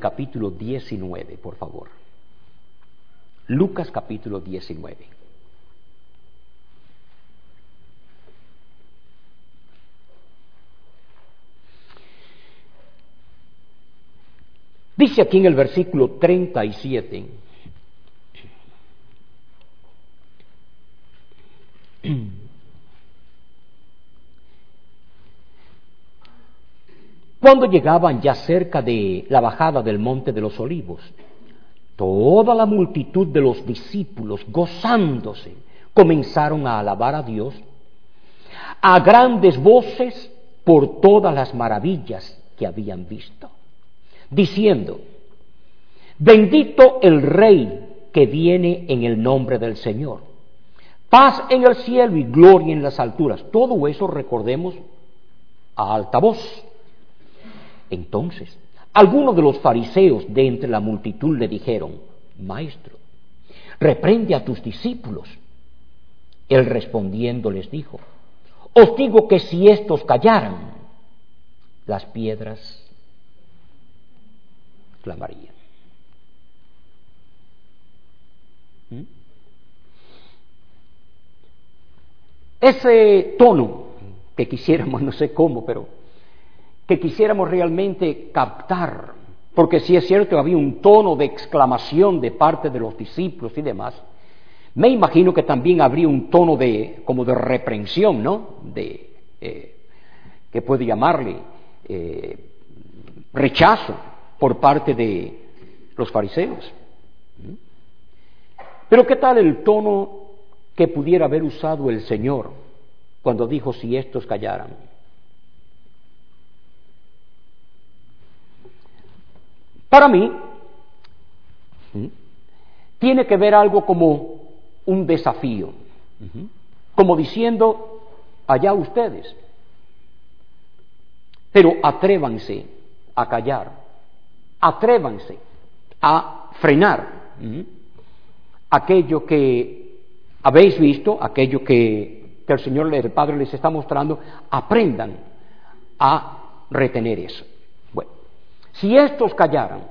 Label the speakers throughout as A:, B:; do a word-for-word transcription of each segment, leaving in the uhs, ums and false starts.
A: capítulo diecinueve, por favor. Lucas capítulo diecinueve. Dice aquí en el versículo treinta y siete, cuando llegaban ya cerca de la bajada del monte de los olivos, toda la multitud de los discípulos, gozándose, comenzaron a alabar a Dios a grandes voces por todas las maravillas que habían visto, diciendo: bendito el Rey que viene en el nombre del Señor, paz en el cielo y gloria en las alturas. Todo eso recordemos a alta voz. Entonces, algunos de los fariseos de entre la multitud le dijeron: Maestro, reprende a tus discípulos. Él respondiendo les dijo: os digo que si estos callaran, las piedras clamarían. ¿Mm? Ese tono que quisiéramos, no sé cómo, pero que quisiéramos realmente captar, porque si es cierto había un tono de exclamación de parte de los discípulos y demás, me imagino que también habría un tono de como de reprensión, ¿no? De eh, que puede llamarle eh, rechazo por parte de los fariseos. Pero ¿qué tal el tono que pudiera haber usado el Señor cuando dijo: si estos callaran? Para mí, tiene que ver algo como un desafío, como diciendo: allá ustedes, pero atrévanse a callar, atrévanse a frenar aquello que habéis visto, aquello que, que el Señor, el Padre les está mostrando. Aprendan a retener eso. Bueno, si estos callaran,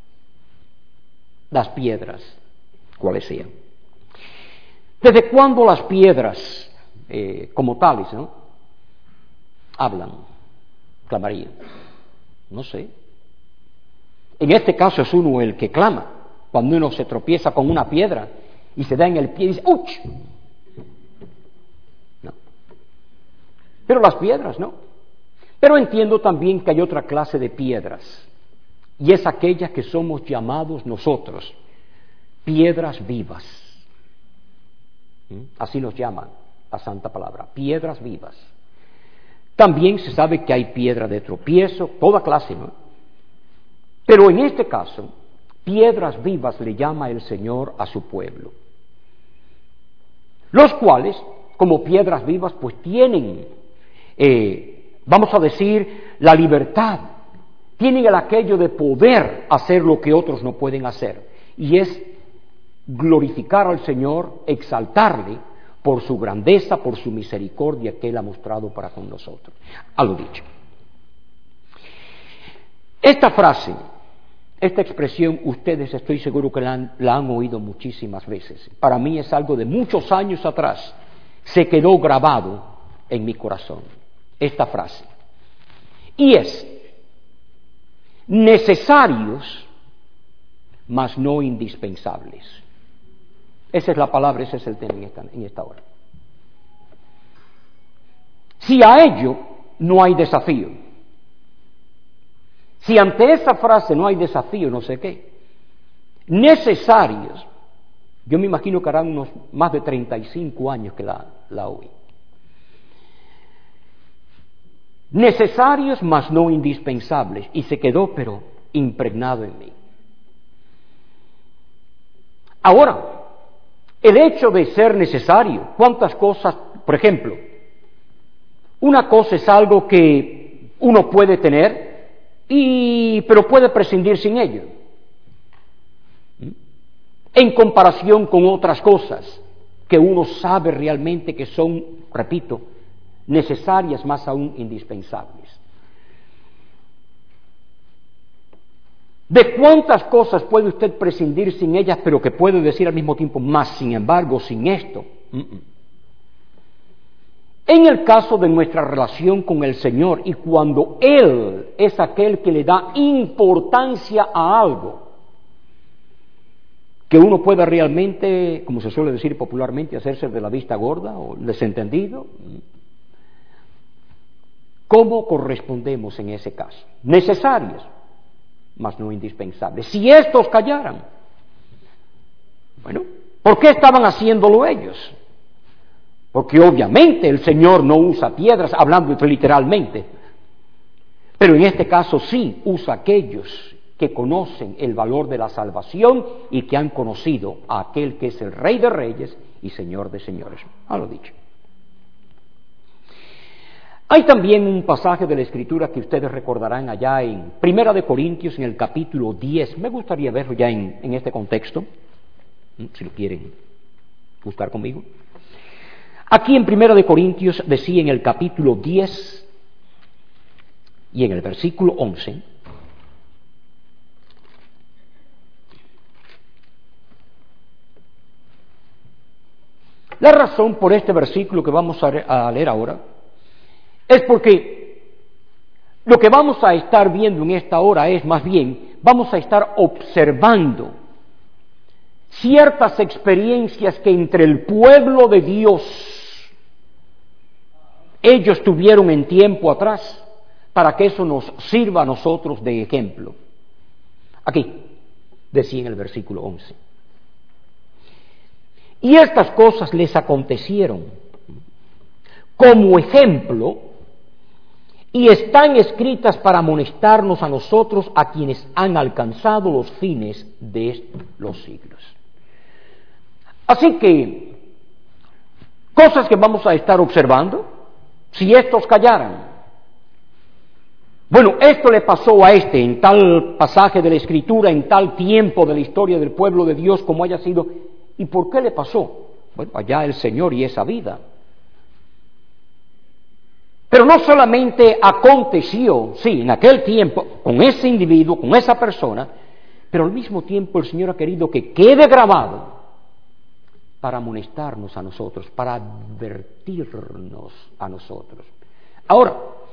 A: las piedras, cuales sean. ¿Desde cuándo las piedras, eh, como tales, ¿no?, hablan, clamarían? No sé. En este caso es uno el que clama, cuando uno se tropieza con una piedra y se da en el pie y dice: ¡uch! No. Pero las piedras no. Pero entiendo también que hay otra clase de piedras, y es aquella que somos llamados nosotros piedras vivas. ¿Mm? Así nos llaman la Santa Palabra, piedras vivas. También se sabe que hay piedra de tropiezo, toda clase, ¿no? Pero en este caso, piedras vivas le llama el Señor a su pueblo, los cuales, como piedras vivas, pues tienen, eh, vamos a decir, la libertad, tienen el aquello de poder hacer lo que otros no pueden hacer, y es glorificar al Señor, exaltarle por su grandeza, por su misericordia que Él ha mostrado para con nosotros. A lo dicho. Esta frase, esta expresión, ustedes estoy seguro que la han, la han oído muchísimas veces. Para mí es algo de muchos años atrás. Se quedó grabado en mi corazón esta frase. Y es: necesarios, mas no indispensables. Esa es la palabra, ese es el tema en esta, en esta hora. Si a ello no hay desafío, si ante esa frase no hay desafío, no sé qué, necesarios, yo me imagino que harán unos más de treinta y cinco años que la, la oí. Necesarios, mas no indispensables, y se quedó pero impregnado en mí. Ahora, el hecho de ser necesario, ¿cuántas cosas? Por ejemplo, una cosa es algo que uno puede tener, y, pero puede prescindir sin ello, en comparación con otras cosas que uno sabe realmente que son, repito, necesarias, más aún indispensables. ¿De cuántas cosas puede usted prescindir sin ellas, pero que puede decir al mismo tiempo, más sin embargo, sin esto? Mm-mm. En el caso de nuestra relación con el Señor y cuando Él es aquel que le da importancia a algo, que uno pueda realmente, como se suele decir popularmente, hacerse de la vista gorda o desentendido, ¿cómo correspondemos en ese caso? Necesarias, mas no indispensables. Si estos callaran, bueno, ¿por qué estaban haciéndolo ellos? Porque obviamente el Señor no usa piedras, hablando literalmente, pero en este caso sí usa aquellos que conocen el valor de la salvación y que han conocido a aquel que es el Rey de Reyes y Señor de Señores. Ah, lo dicho. Hay también un pasaje de la Escritura que ustedes recordarán allá en Primera de Corintios, en el capítulo diez. Me gustaría verlo ya en, en este contexto, si lo quieren buscar conmigo. Aquí en Primera de Corintios decía en el capítulo diez y en el versículo once, la razón por este versículo que vamos a leer ahora es porque lo que vamos a estar viendo en esta hora es más bien, vamos a estar observando ciertas experiencias que entre el pueblo de Dios ellos tuvieron en tiempo atrás, para que eso nos sirva a nosotros de ejemplo. Aquí, decía en el versículo once. Y estas cosas les acontecieron como ejemplo y están escritas para amonestarnos a nosotros, a quienes han alcanzado los fines de los siglos. Así que, cosas que vamos a estar observando, si estos callaran. Bueno, esto le pasó a este en tal pasaje de la Escritura, en tal tiempo de la historia del pueblo de Dios como haya sido. ¿Y por qué le pasó? Bueno, allá el Señor y esa vida. Pero no solamente aconteció, sí, en aquel tiempo, con ese individuo, con esa persona, pero al mismo tiempo el Señor ha querido que quede grabado para amonestarnos a nosotros, para advertirnos a nosotros. Ahora,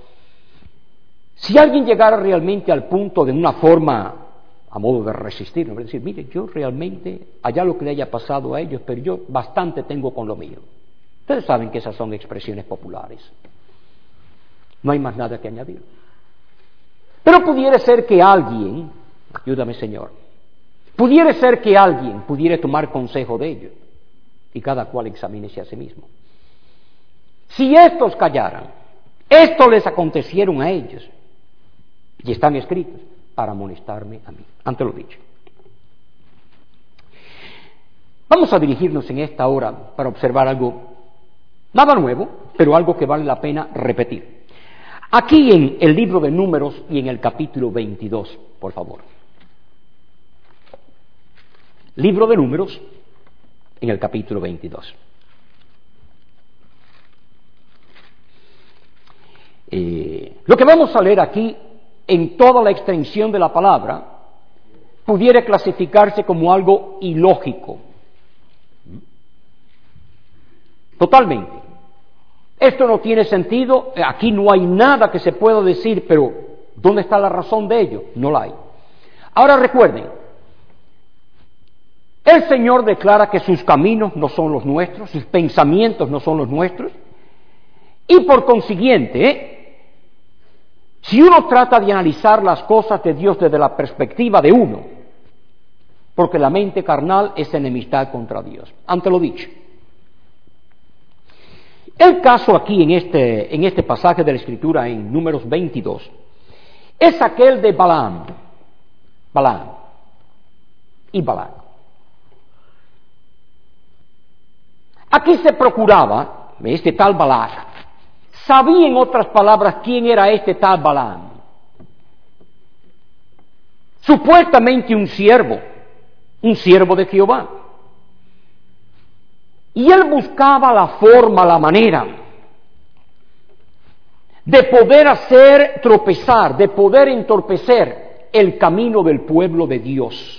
A: si alguien llegara realmente al punto de una forma, a modo de resistir, no decir, mire, yo realmente, allá lo que le haya pasado a ellos, pero yo bastante tengo con lo mío. Ustedes saben que esas son expresiones populares. No hay más nada que añadir. Pero pudiera ser que alguien, ayúdame Señor, pudiera ser que alguien pudiera tomar consejo de ellos. Y cada cual examínese a sí mismo. Si estos callaran, esto les acontecieron a ellos, y están escritos para amonestarme a mí. Ante lo dicho. Vamos a dirigirnos en esta hora para observar algo, nada nuevo, pero algo que vale la pena repetir. Aquí en el libro de Números y en el capítulo veintidós, por favor. Libro de Números, en el capítulo veintidós. Eh, lo que vamos a leer aquí, en toda la extensión de la palabra, pudiera clasificarse como algo ilógico. Totalmente. Esto no tiene sentido, aquí no hay nada que se pueda decir, pero ¿dónde está la razón de ello? No la hay. Ahora recuerden, el Señor declara que sus caminos no son los nuestros, sus pensamientos no son los nuestros, y por consiguiente, ¿eh? si uno trata de analizar las cosas de Dios desde la perspectiva de uno, porque la mente carnal es enemistad contra Dios, ante lo dicho. El caso aquí en este, en este pasaje de la Escritura, en Números veintidós, es aquel de Balaam, Balaam y Balac. Aquí se procuraba, este tal Balac, sabía en otras palabras quién era este tal Balaam. Supuestamente un siervo, un siervo de Jehová. Y él buscaba la forma, la manera de poder hacer tropezar, de poder entorpecer el camino del pueblo de Dios.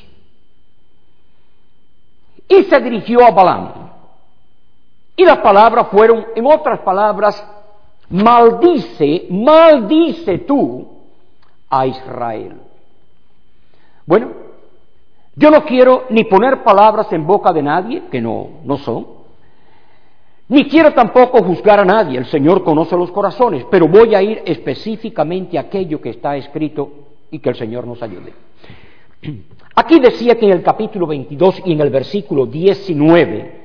A: Y se dirigió a Balaam. Y las palabras fueron, en otras palabras, maldice, maldice tú a Israel. Bueno, yo no quiero ni poner palabras en boca de nadie, que no, no son, ni quiero tampoco juzgar a nadie, el Señor conoce los corazones, pero voy a ir específicamente a aquello que está escrito y que el Señor nos ayude. Aquí decía que en el capítulo veintidós y en el versículo diecinueve,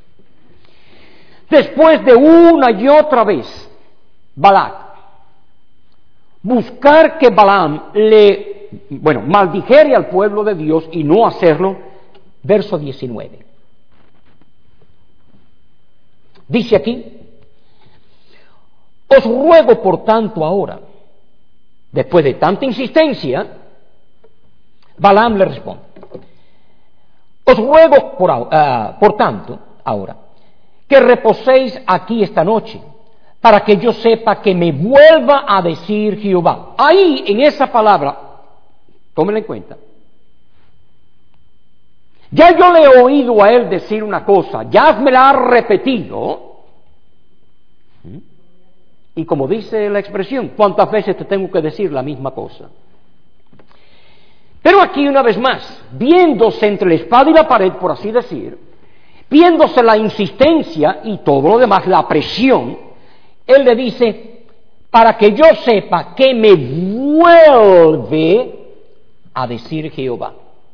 A: después de una y otra vez, Balac, buscar que Balaam le, bueno, maldijere al pueblo de Dios y no hacerlo, verso diecinueve. Dice aquí, os ruego por tanto ahora, después de tanta insistencia, Balaam le responde, os ruego por, uh, por tanto ahora, que reposéis aquí esta noche, para que yo sepa que me vuelva a decir Jehová. Ahí, en esa palabra, tómenla en cuenta. Ya yo le he oído a él decir una cosa, ya me la ha repetido, y como dice la expresión, ¿cuántas veces te tengo que decir la misma cosa? Pero aquí una vez más, viéndose entre la espada y la pared, por así decir, viéndose la insistencia y todo lo demás, la presión, él le dice, para que yo sepa que me vuelve a decir Jehová.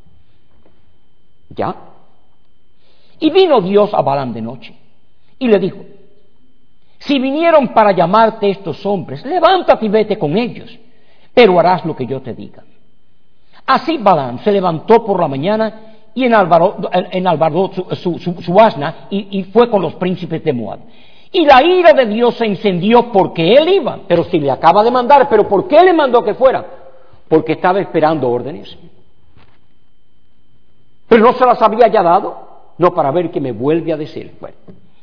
A: ¿Ya? Y vino Dios a Balaam de noche y le dijo, si vinieron para llamarte estos hombres, levántate y vete con ellos, pero harás lo que yo te diga. Así Balaam se levantó por la mañana y enalbardó, enalbardó su, su, su, su asna y, y fue con los príncipes de Moab. Y la ira de Dios se encendió porque él iba, pero si le acaba de mandar, ¿pero por qué le mandó que fuera? Porque estaba esperando órdenes. Pero no se las había ya dado, no, para ver qué me vuelve a decir. Bueno.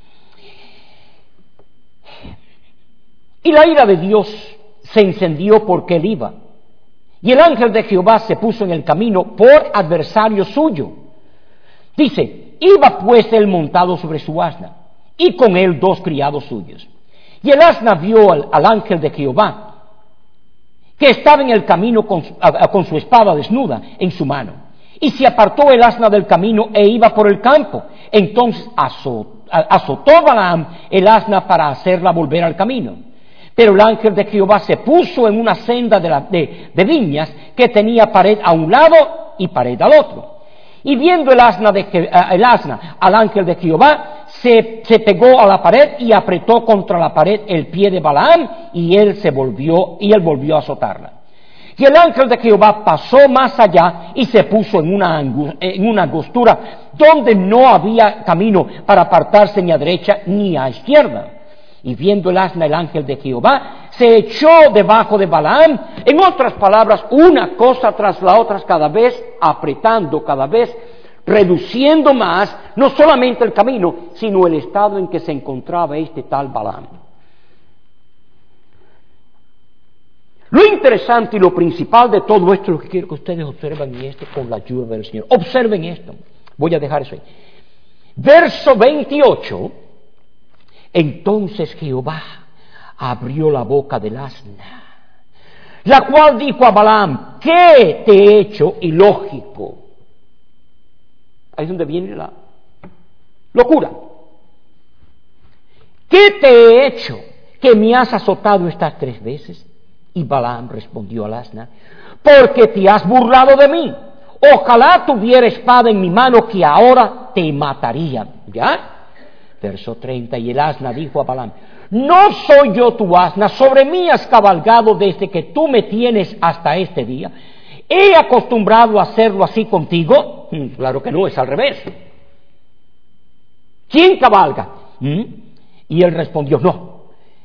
A: Y la ira de Dios se encendió porque él iba. Y el ángel de Jehová se puso en el camino por adversario suyo. Dice, iba pues él montado sobre su asna, y con él dos criados suyos. Y el asna vio al, al ángel de Jehová, que estaba en el camino con, a, con su espada desnuda en su mano. Y se apartó el asna del camino e iba por el campo. Entonces azotó, azotó Balaam el asna para hacerla volver al camino. Pero el ángel de Jehová se puso en una senda de, la, de, de viñas que tenía pared a un lado y pared al otro. Y viendo el asna, de, el asna al ángel de Jehová, se, se pegó a la pared y apretó contra la pared el pie de Balaam, y él se volvió, y él volvió a azotarla. Y el ángel de Jehová pasó más allá y se puso en una, en una angostura donde no había camino para apartarse ni a derecha ni a izquierda. Y viendo el asna el ángel de Jehová, se echó debajo de Balaam, en otras palabras, una cosa tras la otra, cada vez apretando, cada vez reduciendo más, no solamente el camino, sino el estado en que se encontraba este tal Balaam. Lo interesante y lo principal de todo esto, lo que quiero que ustedes observen, y esto con la ayuda del Señor. Observen esto. Voy a dejar eso ahí. Verso veintiocho. Entonces Jehová abrió la boca del asna, la cual dijo a Balaam, ¿qué te he hecho ilógico? Ahí es donde viene la locura. ¿Qué te he hecho que me has azotado estas tres veces? Y Balaam respondió al asna, porque te has burlado de mí. Ojalá tuviera espada en mi mano que ahora te mataría. ¿Ya? Verso treinta, y el asna dijo a Balaam, ¿no soy yo tu asna? Sobre mí has cabalgado desde que tú me tienes hasta este día. ¿He acostumbrado a hacerlo así contigo? Mm, claro que no, es al revés. ¿Quién cabalga? ¿Mm? Y él respondió, no.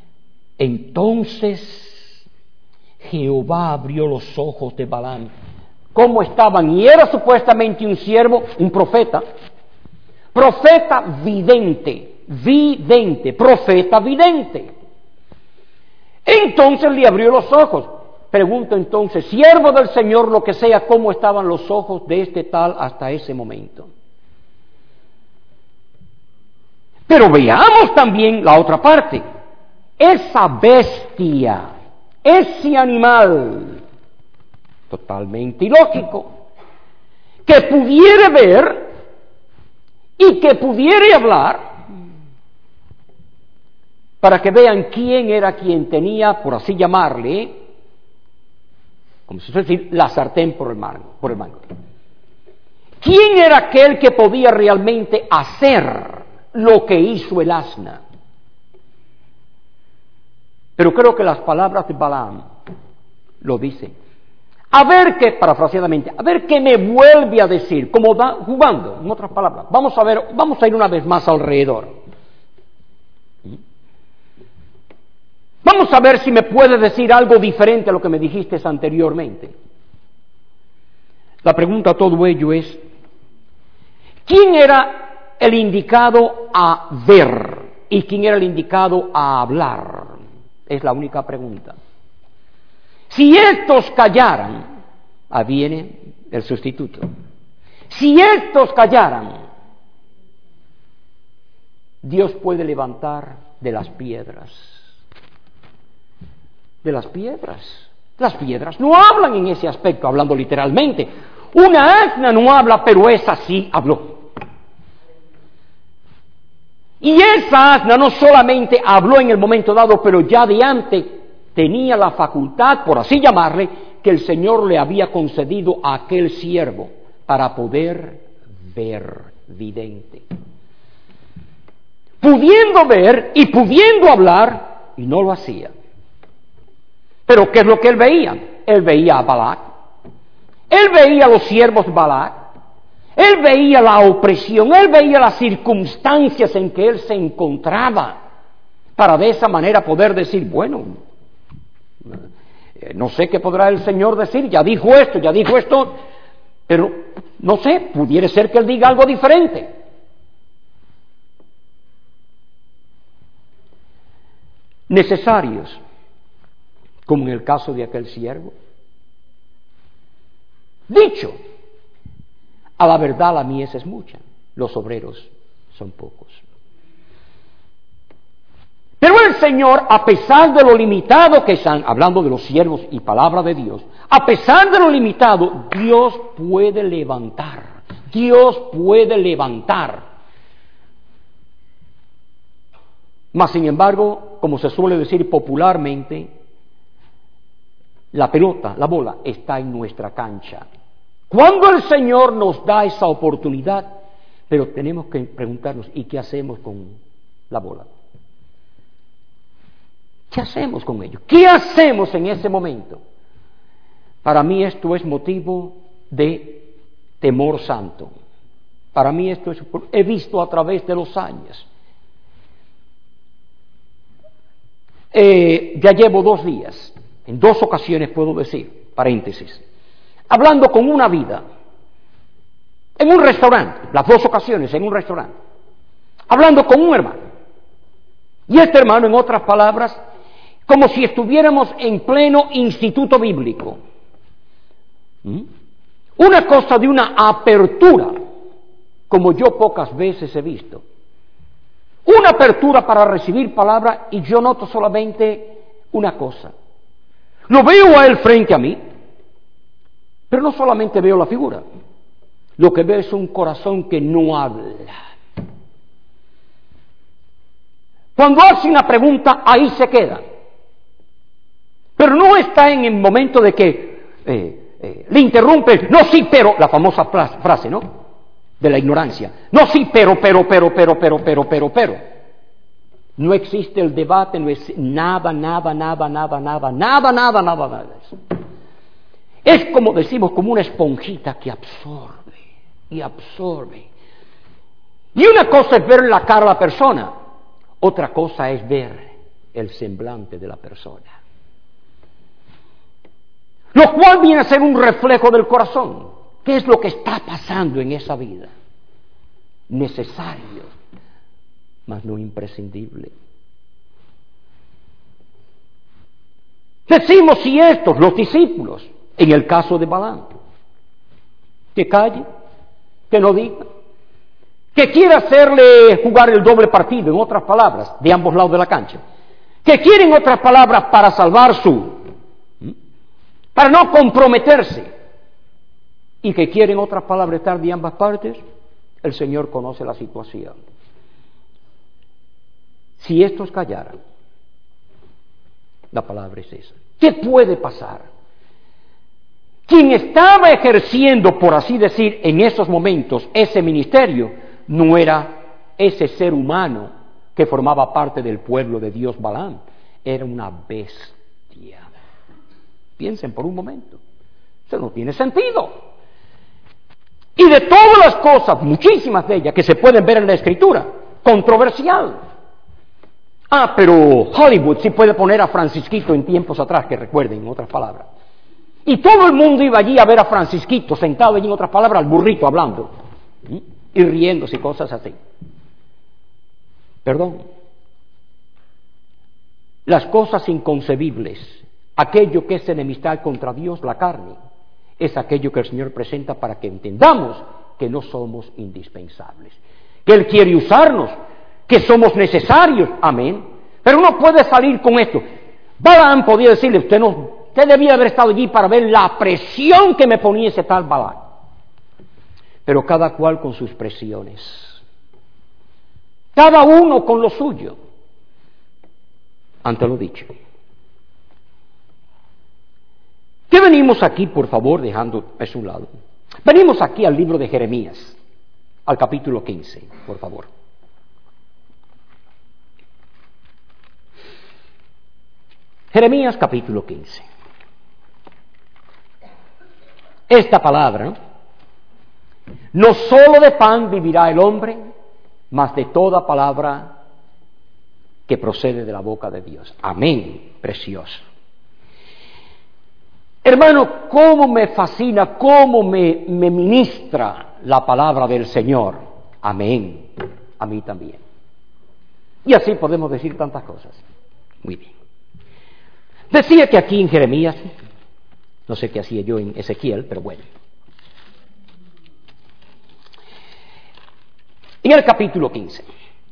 A: Entonces Jehová abrió los ojos de Balaam. ¿Cómo estaban? Y era supuestamente un siervo, un profeta. Profeta vidente, vidente, profeta vidente. Entonces le abrió los ojos. Pregunto entonces, siervo del Señor, lo que sea, ¿cómo estaban los ojos de este tal hasta ese momento? Pero veamos también la otra parte. Esa bestia, ese animal, totalmente ilógico, que pudiera ver y que pudiera hablar, para que vean quién era quien tenía, por así llamarle, como se suele decir, la sartén por el mango, por el mango. ¿Quién era aquel que podía realmente hacer lo que hizo el asna? Pero creo que las palabras de Balaam lo dicen. A ver qué, parafraseadamente, a ver qué me vuelve a decir, como da, jugando, en otras palabras. Vamos a ver, vamos a ir una vez más alrededor. Vamos a ver si me puedes decir algo diferente a lo que me dijiste anteriormente. La pregunta a todo ello es, ¿quién era el indicado a ver y quién era el indicado a hablar? Es la única pregunta. Si estos callaran, ahí viene el sustituto. Si estos callaran, Dios puede levantar de las piedras. De las piedras. Las piedras no hablan en ese aspecto, hablando literalmente. Una asna no habla, pero esa sí habló. Y esa asna no solamente habló en el momento dado, pero ya de antes tenía la facultad, por así llamarle, que el Señor le había concedido a aquel siervo para poder ver, vidente. Pudiendo ver y pudiendo hablar, y no lo hacía. Pero ¿qué es lo que él veía? Él veía a Balac, él veía a los siervos de Balac, él veía la opresión, él veía las circunstancias en que él se encontraba, para de esa manera poder decir, bueno, no sé qué podrá el Señor decir, ya dijo esto, ya dijo esto, pero no sé, pudiera ser que él diga algo diferente. Necesarios, como en el caso de aquel siervo. Dicho, a la verdad la mies es mucha, los obreros son pocos. Pero el Señor, a pesar de lo limitado que están, hablando de los siervos y palabra de Dios, a pesar de lo limitado, Dios puede levantar, Dios puede levantar. Mas, sin embargo, como se suele decir popularmente, la pelota, la bola, está en nuestra cancha. Cuando el Señor nos da esa oportunidad, pero tenemos que preguntarnos, ¿y qué hacemos con la bola? ¿Qué hacemos con ello? ¿Qué hacemos en ese momento? Para mí esto es motivo de temor santo. Para mí esto es, he visto a través de los años. Eh, ya llevo dos días, en dos ocasiones puedo decir, paréntesis, hablando con una vida, en un restaurante, las dos ocasiones en un restaurante, hablando con un hermano. Y este hermano, en otras palabras, como si estuviéramos en pleno instituto bíblico. ¿Mm? Una cosa de una apertura, como yo pocas veces he visto. Una apertura para recibir palabra, y yo noto solamente una cosa. Lo veo a él frente a mí, pero no solamente veo la figura. Lo que veo es un corazón que no habla. Cuando hace una pregunta, ahí se queda. Pero no está en el momento de que eh, eh, le interrumpe, no, sí, pero, la famosa frase, ¿no? De la ignorancia. No, sí, pero, pero, pero, pero, pero, pero, pero, pero. No existe el debate, no es nada, nada, nada, nada, nada, nada, nada, nada, nada de eso. Es como decimos, como una esponjita que absorbe y absorbe. Y una cosa es ver la cara a la persona, otra cosa es ver el semblante de la persona. Lo cual viene a ser un reflejo del corazón. ¿Qué es lo que está pasando en esa vida? Necesario, mas no imprescindible. Decimos si estos, los discípulos, en el caso de Balaam, que calle, que no diga, que quiere hacerle jugar el doble partido, en otras palabras, de ambos lados de la cancha, que quiere, en otras palabras, para salvar su, para no comprometerse, y que quiere, en otras palabras, estar de ambas partes, el Señor conoce la situación. Si estos callaran, la palabra es esa. ¿Qué puede pasar? Quien estaba ejerciendo, por así decir, en esos momentos, ese ministerio, no era ese ser humano que formaba parte del pueblo de Dios, Balaam, era una bestia. Piensen por un momento, eso no tiene sentido. Y de todas las cosas, muchísimas de ellas que se pueden ver en la Escritura, controversial. Ah, pero Hollywood sí puede poner a Francisquito en tiempos atrás, que recuerden, en otras palabras. Y todo el mundo iba allí a ver a Francisquito, sentado allí, en otras palabras, al burrito hablando, ¿sí? Y riéndose y cosas así. Perdón. Las cosas inconcebibles, aquello que es enemistad contra Dios, la carne, es aquello que el Señor presenta para que entendamos que no somos indispensables, que Él quiere usarnos, que somos necesarios, amén. Pero uno puede salir con esto. Balaam podía decirle, usted no, usted debía haber estado allí para ver la presión que me ponía ese tal Balaam. Pero cada cual con sus presiones, cada uno con lo suyo, ante lo dicho. ¿Qué venimos aquí, por favor, dejando eso a un lado? Venimos aquí al libro de Jeremías, al capítulo quince, por favor. Jeremías capítulo quince. Esta palabra, ¿no? No solo de pan vivirá el hombre, mas de toda palabra que procede de la boca de Dios. Amén, precioso. Hermano, cómo me fascina, cómo me, me ministra la palabra del Señor. Amén, a mí también. Y así podemos decir tantas cosas. Muy bien. Decía que aquí en Jeremías, no sé qué hacía yo en Ezequiel, pero bueno. En el capítulo quince,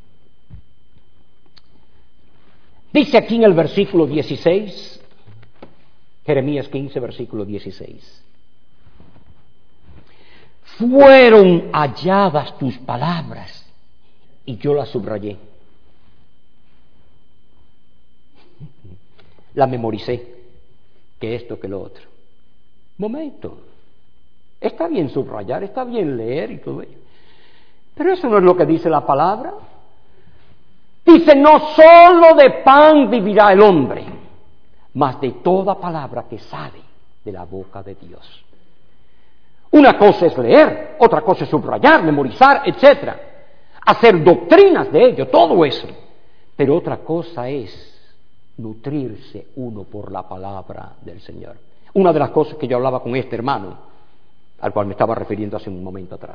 A: dice aquí en el versículo dieciséis, Jeremías quince, versículo dieciséis, fueron halladas tus palabras y yo las subrayé. La memoricé, que esto, que lo otro. Momento, está bien subrayar, está bien leer y todo ello, pero eso no es lo que dice la palabra. Dice, no solo de pan vivirá el hombre, mas de toda palabra que sale de la boca de Dios. Una cosa es leer, otra cosa es subrayar, memorizar, etcétera, hacer doctrinas de ello, todo eso, pero otra cosa es nutrirse uno por la palabra del Señor. Una de las cosas que yo hablaba con este hermano, al cual me estaba refiriendo hace un momento atrás.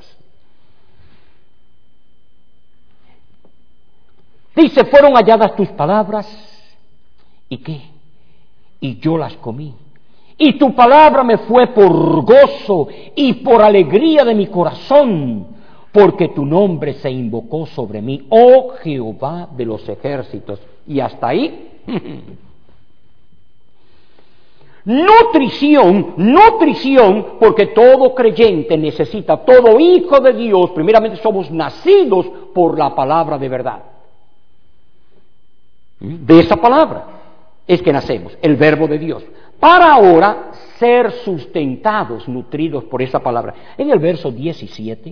A: Dice, fueron halladas tus palabras, ¿y qué? Y yo las comí. Y tu palabra me fue por gozo y por alegría de mi corazón, porque tu nombre se invocó sobre mí, oh Jehová de los ejércitos. Y hasta ahí, nutrición, nutrición, porque todo creyente necesita, todo hijo de Dios, primeramente somos nacidos por la palabra de verdad. De esa palabra es que nacemos, el verbo de Dios, para ahora ser sustentados, nutridos por esa palabra. En el verso diecisiete,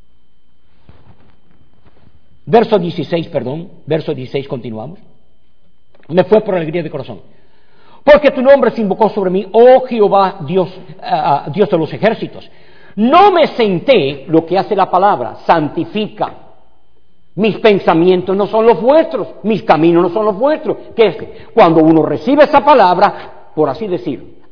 A: verso dieciséis, perdón, verso dieciséis, continuamos. Me fue por alegría de corazón, porque tu nombre se invocó sobre mí, oh Jehová, Dios, uh, Dios de los ejércitos. No me senté, lo que hace la palabra, santifica. Mis pensamientos no son los vuestros, mis caminos no son los vuestros. ¿Qué es? Cuando uno recibe esa palabra, por así decir,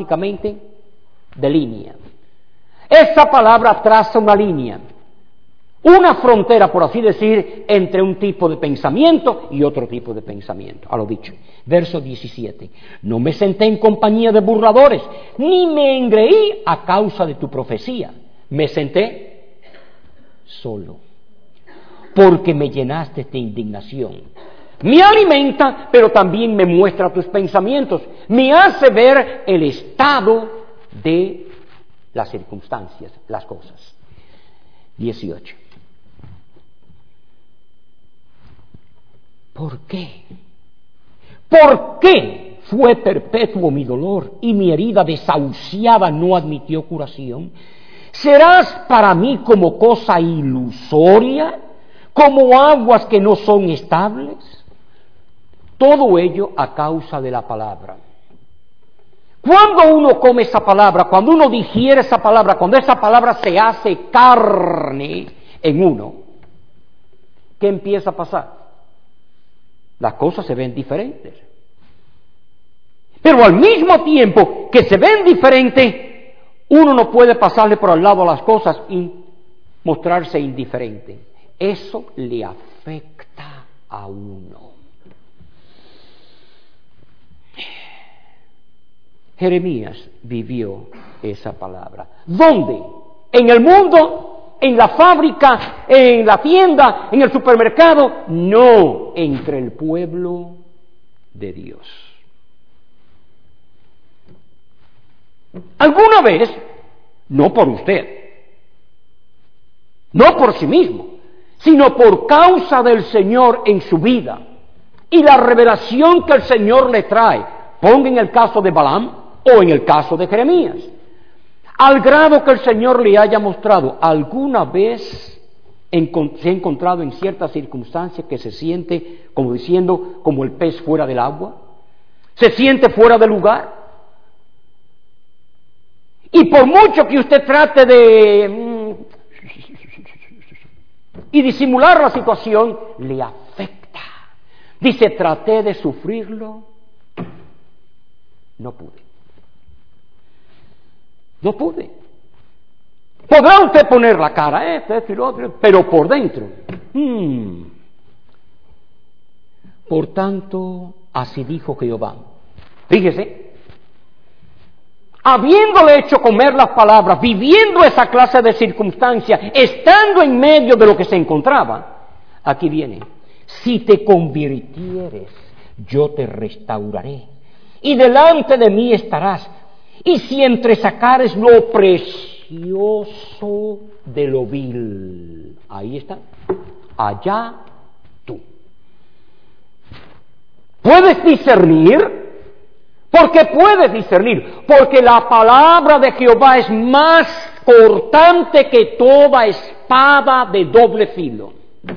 A: automáticamente delinea. Esa palabra traza una línea. una frontera, por así decir, entre un tipo de pensamiento y otro tipo de pensamiento. A lo dicho. Verso diecisiete. No me senté en compañía de burladores, ni me engreí a causa de tu profecía. Me senté solo, porque me llenaste de indignación. Me alimenta, pero también me muestra tus pensamientos. Me hace ver el estado de las circunstancias, las cosas. dieciocho. ¿Por qué? ¿Por qué fue perpetuo mi dolor y mi herida desahuciada no admitió curación? ¿Serás para mí como cosa ilusoria, como aguas que no son estables? Todo ello a causa de la palabra. Cuando uno come esa palabra, cuando uno digiere esa palabra, cuando esa palabra se hace carne en uno, ¿qué empieza a pasar? Las cosas se ven diferentes. Pero al mismo tiempo que se ven diferentes, uno no puede pasarle por al lado a las cosas y mostrarse indiferente. Eso le afecta a uno. Jeremías vivió esa palabra. ¿Dónde? ¿En el mundo? ¿En la fábrica? ¿En la tienda? ¿En el supermercado? No, entre el pueblo de Dios. ¿Alguna vez? No por usted, no por sí mismo, sino por causa del Señor en su vida y la revelación que el Señor le trae, ponga en el caso de Balaam o en el caso de Jeremías, al grado que el Señor le haya mostrado, alguna vez se ha encontrado en ciertas circunstancias que se siente, como diciendo, como el pez fuera del agua, se siente fuera de lugar. Y por mucho que usted trate de y disimular la situación, le afecta. Dice, traté de sufrirlo, no pude. No pude. Podrá usted poner la cara, este, este y lo otro, pero por dentro. Hmm. Por tanto, así dijo Jehová. Fíjese, habiéndole hecho comer las palabras, viviendo esa clase de circunstancia, estando en medio de lo que se encontraba, aquí viene, si te convirtieres, yo te restauraré, y delante de mí estarás, y si entresacares lo precioso de lo vil, ahí está, allá tú. ¿Puedes discernir? Porque puedes discernir, porque la palabra de Jehová es más cortante que toda espada de doble filo.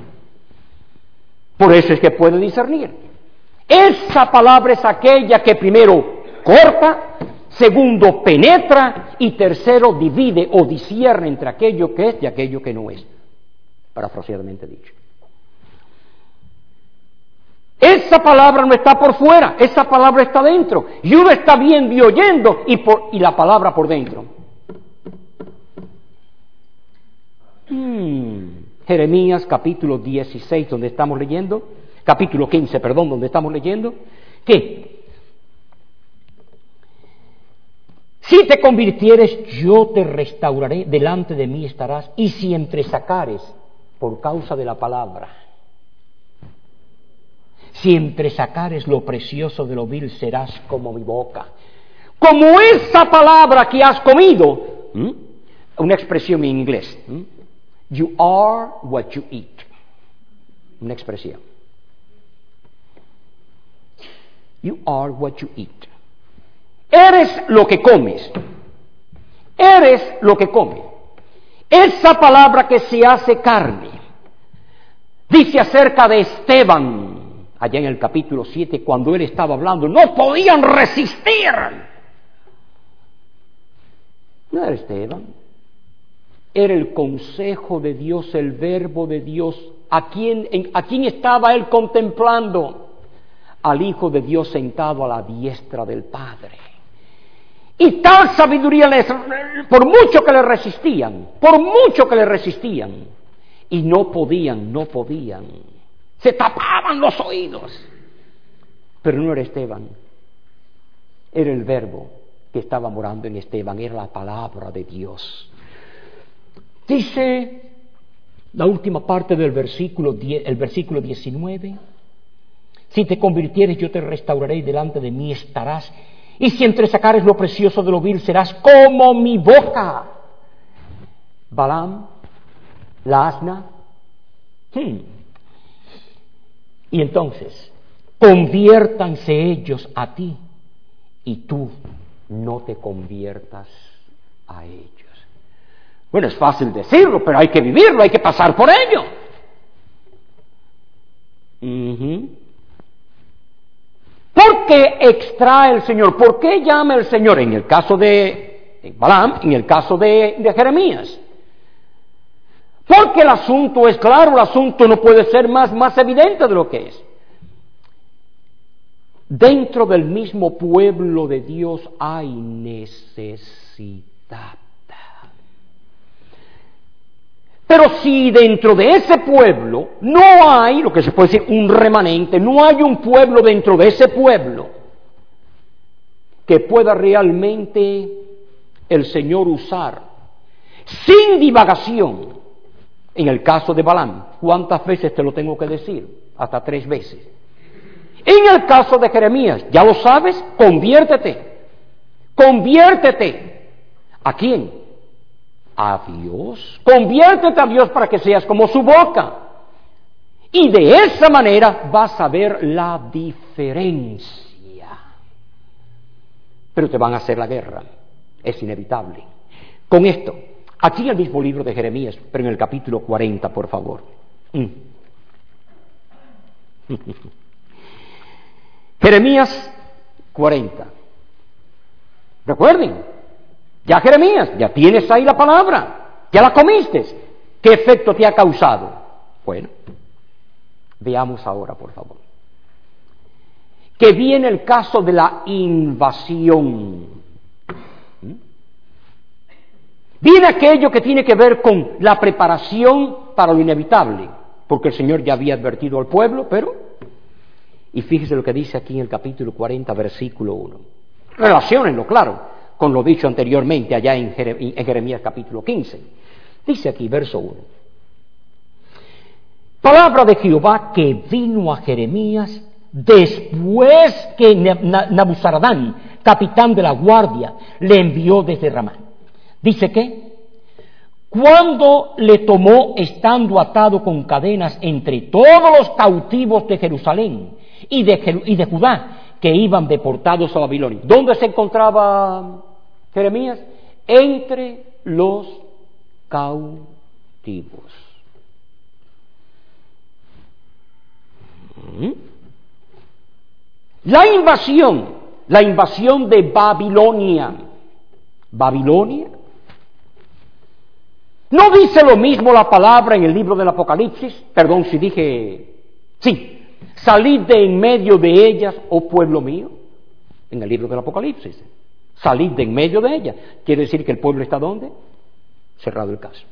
A: Por eso es que puede discernir. Esa palabra es aquella que primero corta, segundo penetra y tercero divide o discierne entre aquello que es y aquello que no es, parafraseadamente dicho. Esa palabra no está por fuera, esa palabra está dentro. Y uno está viendo y oyendo y, por, y la palabra por dentro. Hmm. Jeremías capítulo dieciséis, donde estamos leyendo, capítulo quince, perdón, donde estamos leyendo, que si te convirtieres, yo te restauraré, delante de mí estarás, y si entresacares por causa de la palabra, si entresacares lo precioso de lo vil, serás como mi boca. Como esa palabra que has comido. ¿Mm? Una expresión en inglés. ¿Mm? You are what you eat. Una expresión. You are what you eat. Eres lo que comes. Eres lo que comes. Esa palabra que se hace carne. Dice acerca de Esteban, allá en el capítulo siete, cuando él estaba hablando, no podían resistir. No era Esteban, era el consejo de Dios, el verbo de Dios, a quien, en, a quien estaba él contemplando, al Hijo de Dios sentado a la diestra del Padre. Y tal sabiduría les, por mucho que le resistían, por mucho que le resistían, y no podían, no podían. Se tapaban los oídos. Pero no era Esteban, era el Verbo que estaba morando en Esteban, era la palabra de Dios. Dice la última parte del versículo, el versículo diecinueve, si te convirtieres yo te restauraré y delante de mí estarás, y si entresacares lo precioso de lo vil serás como mi boca. Balaam, la asna, hmm. y entonces, conviértanse ellos a ti, y tú no te conviertas a ellos. Bueno, es fácil decirlo, pero hay que vivirlo, hay que pasar por ello. Uh-huh. ¿Por qué extrae el Señor? ¿Por qué llama el Señor? En el caso de Balaam, en el caso de, de Jeremías. Porque el asunto es claro, el asunto no puede ser más, más evidente de lo que es. Dentro del mismo pueblo de Dios hay necesidad. Pero si dentro de ese pueblo no hay, lo que se puede decir, un remanente, no hay un pueblo dentro de ese pueblo que pueda realmente el Señor usar sin divagación, en el caso de Balaam, ¿cuántas veces te lo tengo que decir? Hasta tres veces. En el caso de Jeremías, ¿ya lo sabes? Conviértete, conviértete. ¿A quién? A Dios. Conviértete a Dios para que seas como su boca. Y de esa manera vas a ver la diferencia. Pero te van a hacer la guerra. Es inevitable. Con esto, aquí en el mismo libro de Jeremías, pero en el capítulo cuarenta, por favor. Mm. Jeremías cuarenta. Recuerden, ya Jeremías, ya tienes ahí la palabra, ya la comiste. ¿Qué efecto te ha causado? Bueno, veamos ahora, por favor. Que viene el caso de la invasión. ¿Mm? Viene aquello que tiene que ver con la preparación para lo inevitable, porque el Señor ya había advertido al pueblo, pero... Y fíjese lo que dice aquí en el capítulo cuarenta, versículo uno. Relaciónenlo, claro, con lo dicho anteriormente allá en Jeremías capítulo quince. Dice aquí, verso uno. Palabra de Jehová que vino a Jeremías después que Nabuzaradán, capitán de la guardia, le envió desde Ramá. Dice que cuando le tomó estando atado con cadenas entre todos los cautivos de Jerusalén y de, y de Judá, que iban deportados a Babilonia. ¿Dónde se encontraba Jeremías? Entre los cautivos. La invasión, la invasión de Babilonia. ¿Babilonia? ¿No dice lo mismo la palabra en el libro del Apocalipsis? Perdón si dije... Sí. Salid de en medio de ellas, oh pueblo mío, en el libro del Apocalipsis. Salid de en medio de ellas. Quiere decir que el pueblo está ¿dónde? Cerrado el caso.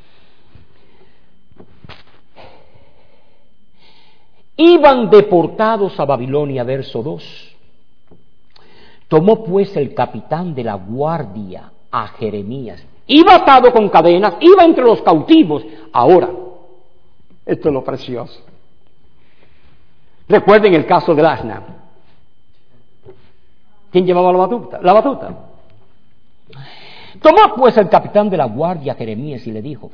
A: Iban deportados a Babilonia, verso dos. Tomó pues el capitán de la guardia a Jeremías. Iba atado con cadenas, iba entre los cautivos. Ahora, esto es lo precioso. Recuerden el caso del asna. ¿Quién llevaba la batuta? La batuta. Tomó pues el capitán de la guardia a Jeremías y le dijo: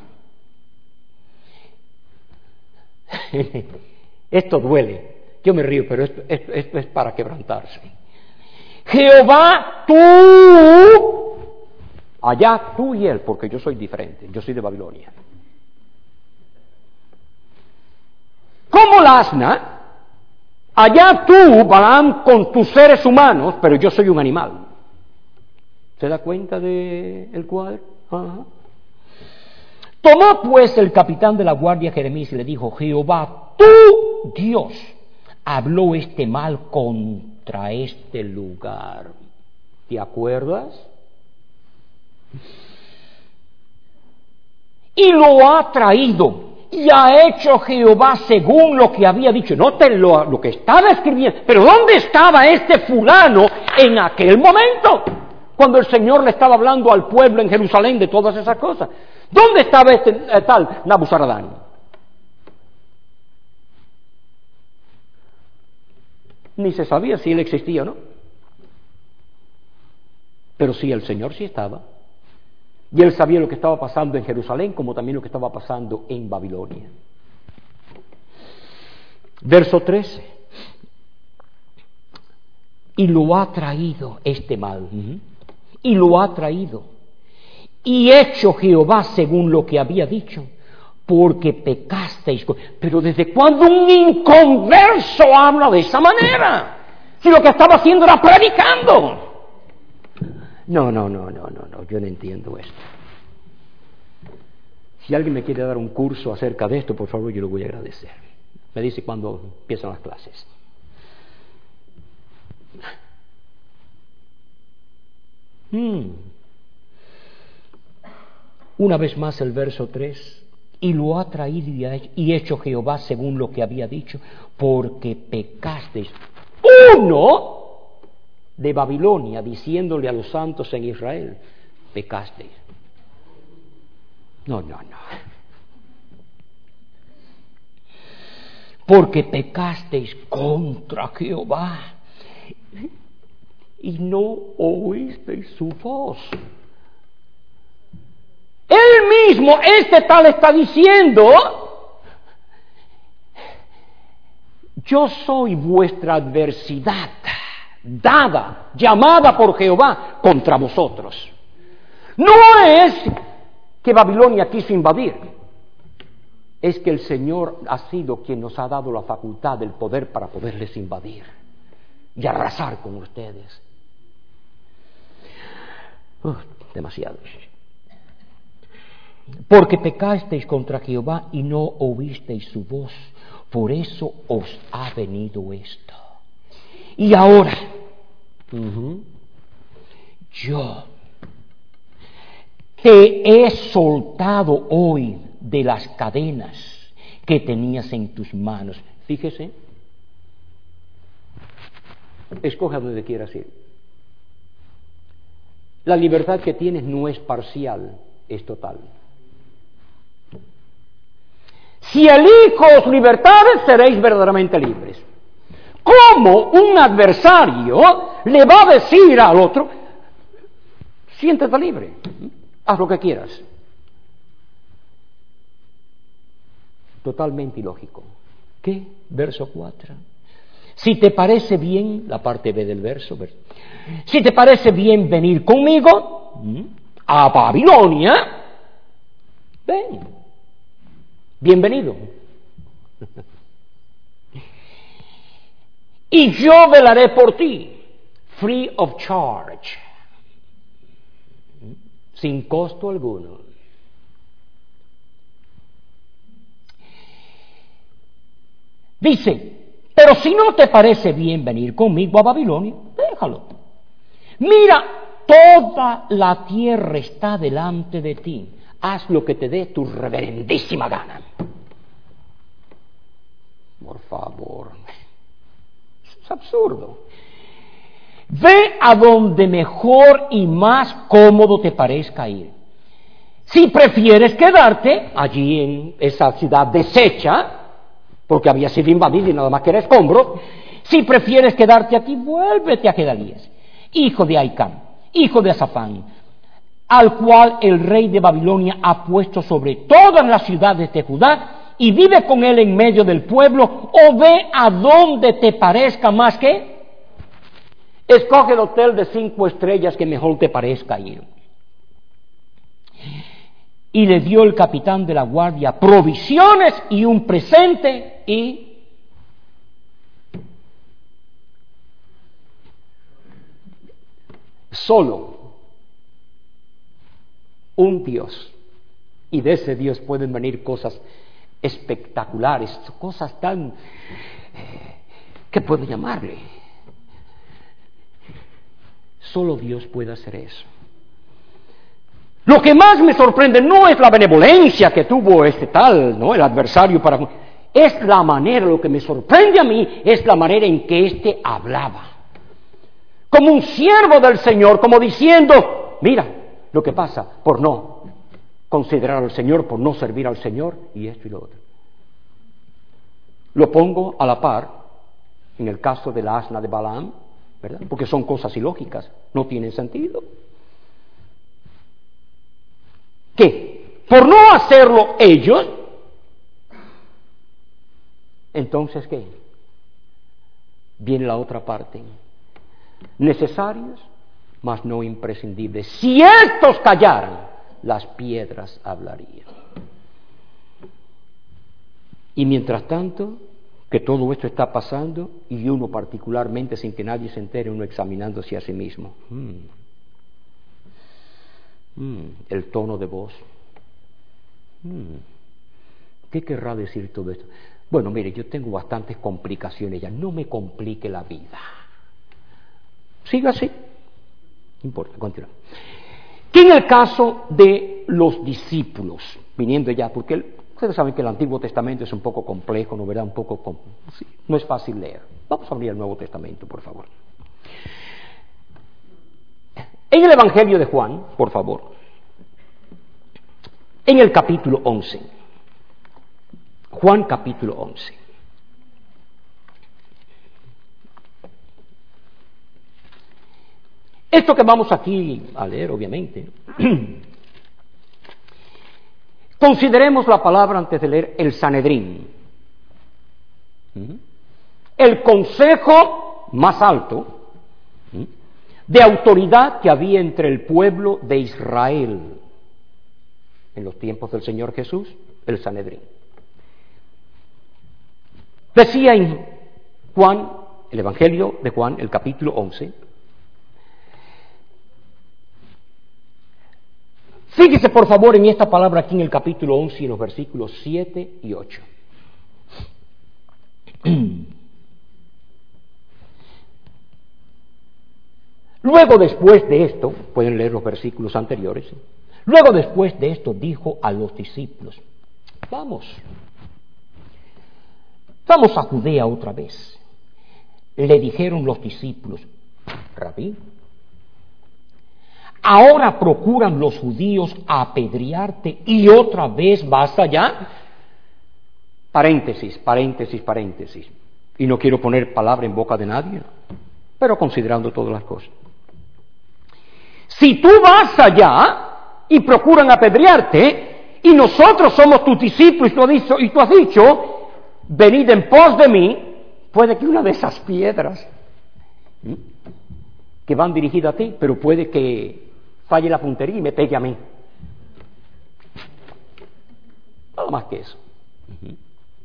A: esto duele, yo me río, pero esto, esto, esto es para quebrantarse. Jehová, tú, allá tú y él, porque yo soy diferente, yo soy de Babilonia. Como la asna, allá tú, Balaam, con tus seres humanos, pero yo soy un animal. ¿Se da cuenta del cuadro? Ajá. Tomó pues el capitán de la guardia Jeremías y le dijo: Jehová, tú, Dios, habló este mal contra este lugar. ¿Te acuerdas? Y lo ha traído y ha hecho Jehová según lo que había dicho. Noten lo, lo que estaba escribiendo. Pero ¿dónde estaba este fulano en aquel momento? Cuando el Señor le estaba hablando al pueblo en Jerusalén de todas esas cosas. ¿Dónde estaba este eh, tal Nabuzaradán? Ni se sabía si él existía o no. Pero sí, el Señor sí estaba. Y él sabía lo que estaba pasando en Jerusalén, como también lo que estaba pasando en Babilonia. Verso trece. Y lo ha traído este mal. Uh-huh. Y lo ha traído. Y hecho Jehová según lo que había dicho, porque pecasteis. Pero ¿desde cuándo un inconverso habla de esa manera? Si lo que estaba haciendo era predicando. No, no, no, no, no, no, yo no entiendo esto. Si alguien me quiere dar un curso acerca de esto, por favor, yo lo voy a agradecer. Me dice cuando empiezan las clases. Hmm. Una vez más el verso tres. Y lo ha traído y hecho Jehová según lo que había dicho, porque pecasteis. Uno de Babilonia, diciéndole a los santos en Israel, pecasteis. No, no, no. Porque pecasteis contra Jehová y no oísteis su voz. Él mismo, este tal está diciendo, yo soy vuestra adversidad, dada, llamada por Jehová contra vosotros. No es que Babilonia quiso invadir, es que el Señor ha sido quien nos ha dado la facultad, el poder para poderles invadir y arrasar con ustedes. Uh, demasiado. Porque pecasteis contra Jehová y no oísteis su voz, por eso os ha venido esto. Y ahora, uh-huh, yo te he soltado hoy de las cadenas que tenías en tus manos. Fíjese, escoja donde quieras ir. La libertad que tienes no es parcial, es total. Si elijo libertades, seréis verdaderamente libres. ¿Cómo un adversario le va a decir al otro, siéntete libre, haz lo que quieras? Totalmente ilógico. ¿Qué? Verso cuatro. Si te parece bien, la parte B del verso, verso si te parece bien venir conmigo a Babilonia, ven. Bienvenido. Y yo velaré por ti, free of charge, sin costo alguno. Dice, pero si no te parece bien venir conmigo a Babilonia, déjalo. Mira, toda la tierra está delante de ti. Haz lo que te dé tu reverendísima gana. Por favor. Es absurdo. Ve a donde mejor y más cómodo te parezca ir. Si prefieres quedarte allí en esa ciudad deshecha, porque había sido invadida y nada más que era escombros, si prefieres quedarte aquí, vuélvete a Gedalías, hijo de Ahicam, hijo de Asafán, al cual el rey de Babilonia ha puesto sobre todas las ciudades de Judá, y vive con él en medio del pueblo, o ve a donde te parezca más que. Escoge el hotel de cinco estrellas que mejor te parezca ir. Y le dio el capitán de la guardia provisiones y un presente, y solo un Dios, y de ese Dios pueden venir cosas espectaculares, cosas tan, eh, ¿qué puedo llamarle? Solo Dios puede hacer eso. Lo que más me sorprende no es la benevolencia que tuvo este tal, ¿no?, el adversario para... Es la manera, lo que me sorprende a mí es la manera en que éste hablaba. Como un siervo del Señor, como diciendo, mira lo que pasa por no considerar al Señor, por no servir al Señor, y esto y lo otro. Lo pongo a la par en el caso de la asna de Balaam, ¿verdad? Porque son cosas ilógicas, no tienen sentido. ¿Qué? Por no hacerlo ellos, entonces ¿qué? Viene la otra parte. Necesarios, mas no imprescindibles. Si estos callaran, las piedras hablarían. Y mientras tanto, que todo esto está pasando, y uno particularmente, sin que nadie se entere, uno examinándose a sí mismo. Hmm. Hmm. El tono de voz. Hmm. ¿Qué querrá decir todo esto? Bueno, mire, yo tengo bastantes complicaciones ya, no me complique la vida. Siga así. No importa, continuamos. Que en el caso de los discípulos, viniendo ya, porque el, ustedes saben que el Antiguo Testamento es un poco complejo, ¿no verdad? Un poco, sí, no es fácil leer. Vamos a abrir el Nuevo Testamento, por favor. En el Evangelio de Juan, por favor, en el capítulo once, Juan capítulo once. Esto que vamos aquí a leer, obviamente, consideremos la palabra antes de leer el Sanedrín, el consejo más alto de autoridad que había entre el pueblo de Israel en los tiempos del Señor Jesús, el Sanedrín. Decía en Juan, el Evangelio de Juan, el capítulo once, fíjese por favor en esta palabra aquí en el capítulo once y en los versículos siete y ocho. Luego después de esto, pueden leer los versículos anteriores, luego después de esto dijo a los discípulos, vamos, vamos a Judea otra vez. Le dijeron los discípulos, Rabí, ahora procuran los judíos apedrearte y otra vez vas allá. Paréntesis, paréntesis, paréntesis. Y no quiero poner palabra en boca de nadie, pero considerando todas las cosas. Si tú vas allá y procuran apedrearte y nosotros somos tus discípulos y tú has dicho, y tú has dicho venid en pos de mí, puede que una de esas piedras ¿sí? que van dirigidas a ti, pero puede que falle la puntería y me pegue a mí. Nada más que eso. Uh-huh.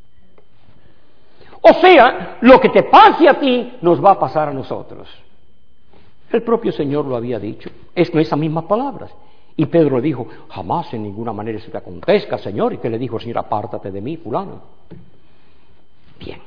A: O sea, lo que te pase a ti nos va a pasar a nosotros. El propio Señor lo había dicho, es con esas mismas palabras. Y Pedro le dijo, jamás en ninguna manera se te acontezca, Señor. Y que le dijo el Señor, apártate de mí, fulano. Bien.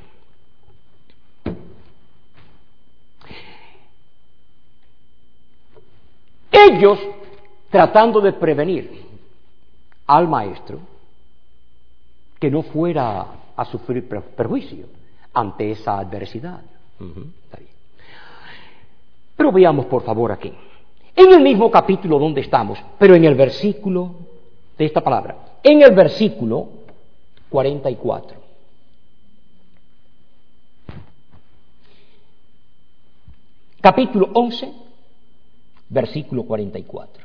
A: Ellos, tratando de prevenir al maestro que no fuera a sufrir perjuicio ante esa adversidad. Uh-huh, está bien. Pero veamos por favor aquí, en el mismo capítulo donde estamos, pero en el versículo de esta palabra, en el versículo cuarenta y cuatro. Capítulo once, versículo cuarenta y cuatro.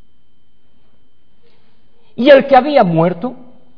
A: Y el que había muerto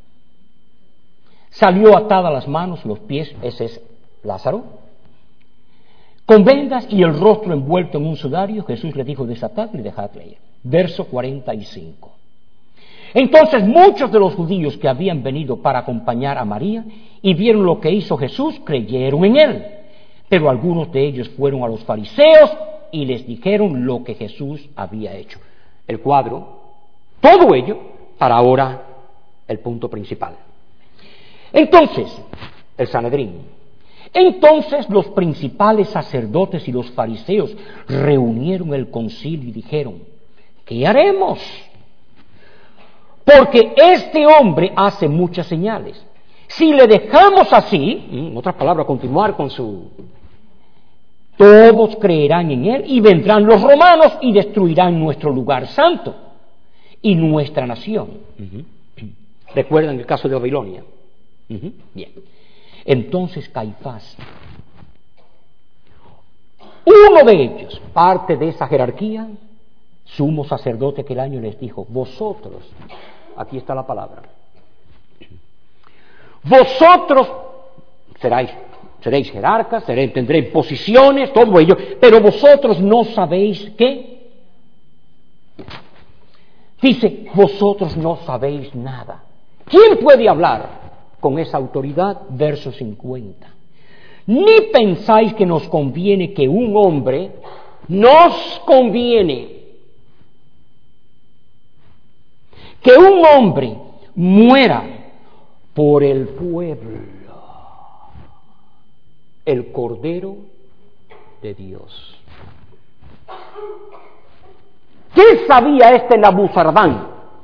A: salió atada las manos, los pies, ese es Lázaro, con vendas y el rostro envuelto en un sudario. Jesús le dijo, desatadle y dejadle ir. Verso cuarenta y cinco. Entonces muchos de los judíos que habían venido para acompañar a María y vieron lo que hizo Jesús, creyeron en él. Pero algunos de ellos fueron a los fariseos y les dijeron lo que Jesús había hecho. El cuadro, todo ello, para ahora el punto principal. Entonces, el Sanedrín. Entonces los principales sacerdotes y los fariseos reunieron el concilio y dijeron, ¿qué haremos? porque este hombre hace muchas señales. Si le dejamos así, en otras palabras, continuar con su... todos creerán en él y vendrán los romanos y destruirán nuestro lugar santo y nuestra nación. Uh-huh. ¿Recuerdan el caso de Babilonia? Uh-huh. Bien. Entonces Caifás, uno de ellos, parte de esa jerarquía, sumo sacerdote aquel año, les dijo: vosotros, aquí está la palabra, vosotros seréis, seréis jerarcas, seréis, tendréis posiciones, todo ello, pero vosotros no sabéis qué. Dice, vosotros no sabéis nada. ¿Quién puede hablar con esa autoridad? Verso cincuenta. Ni pensáis que nos conviene que un hombre, nos conviene que un hombre muera por el pueblo, el Cordero de Dios. ¿Qué sabía este Nabuzaradán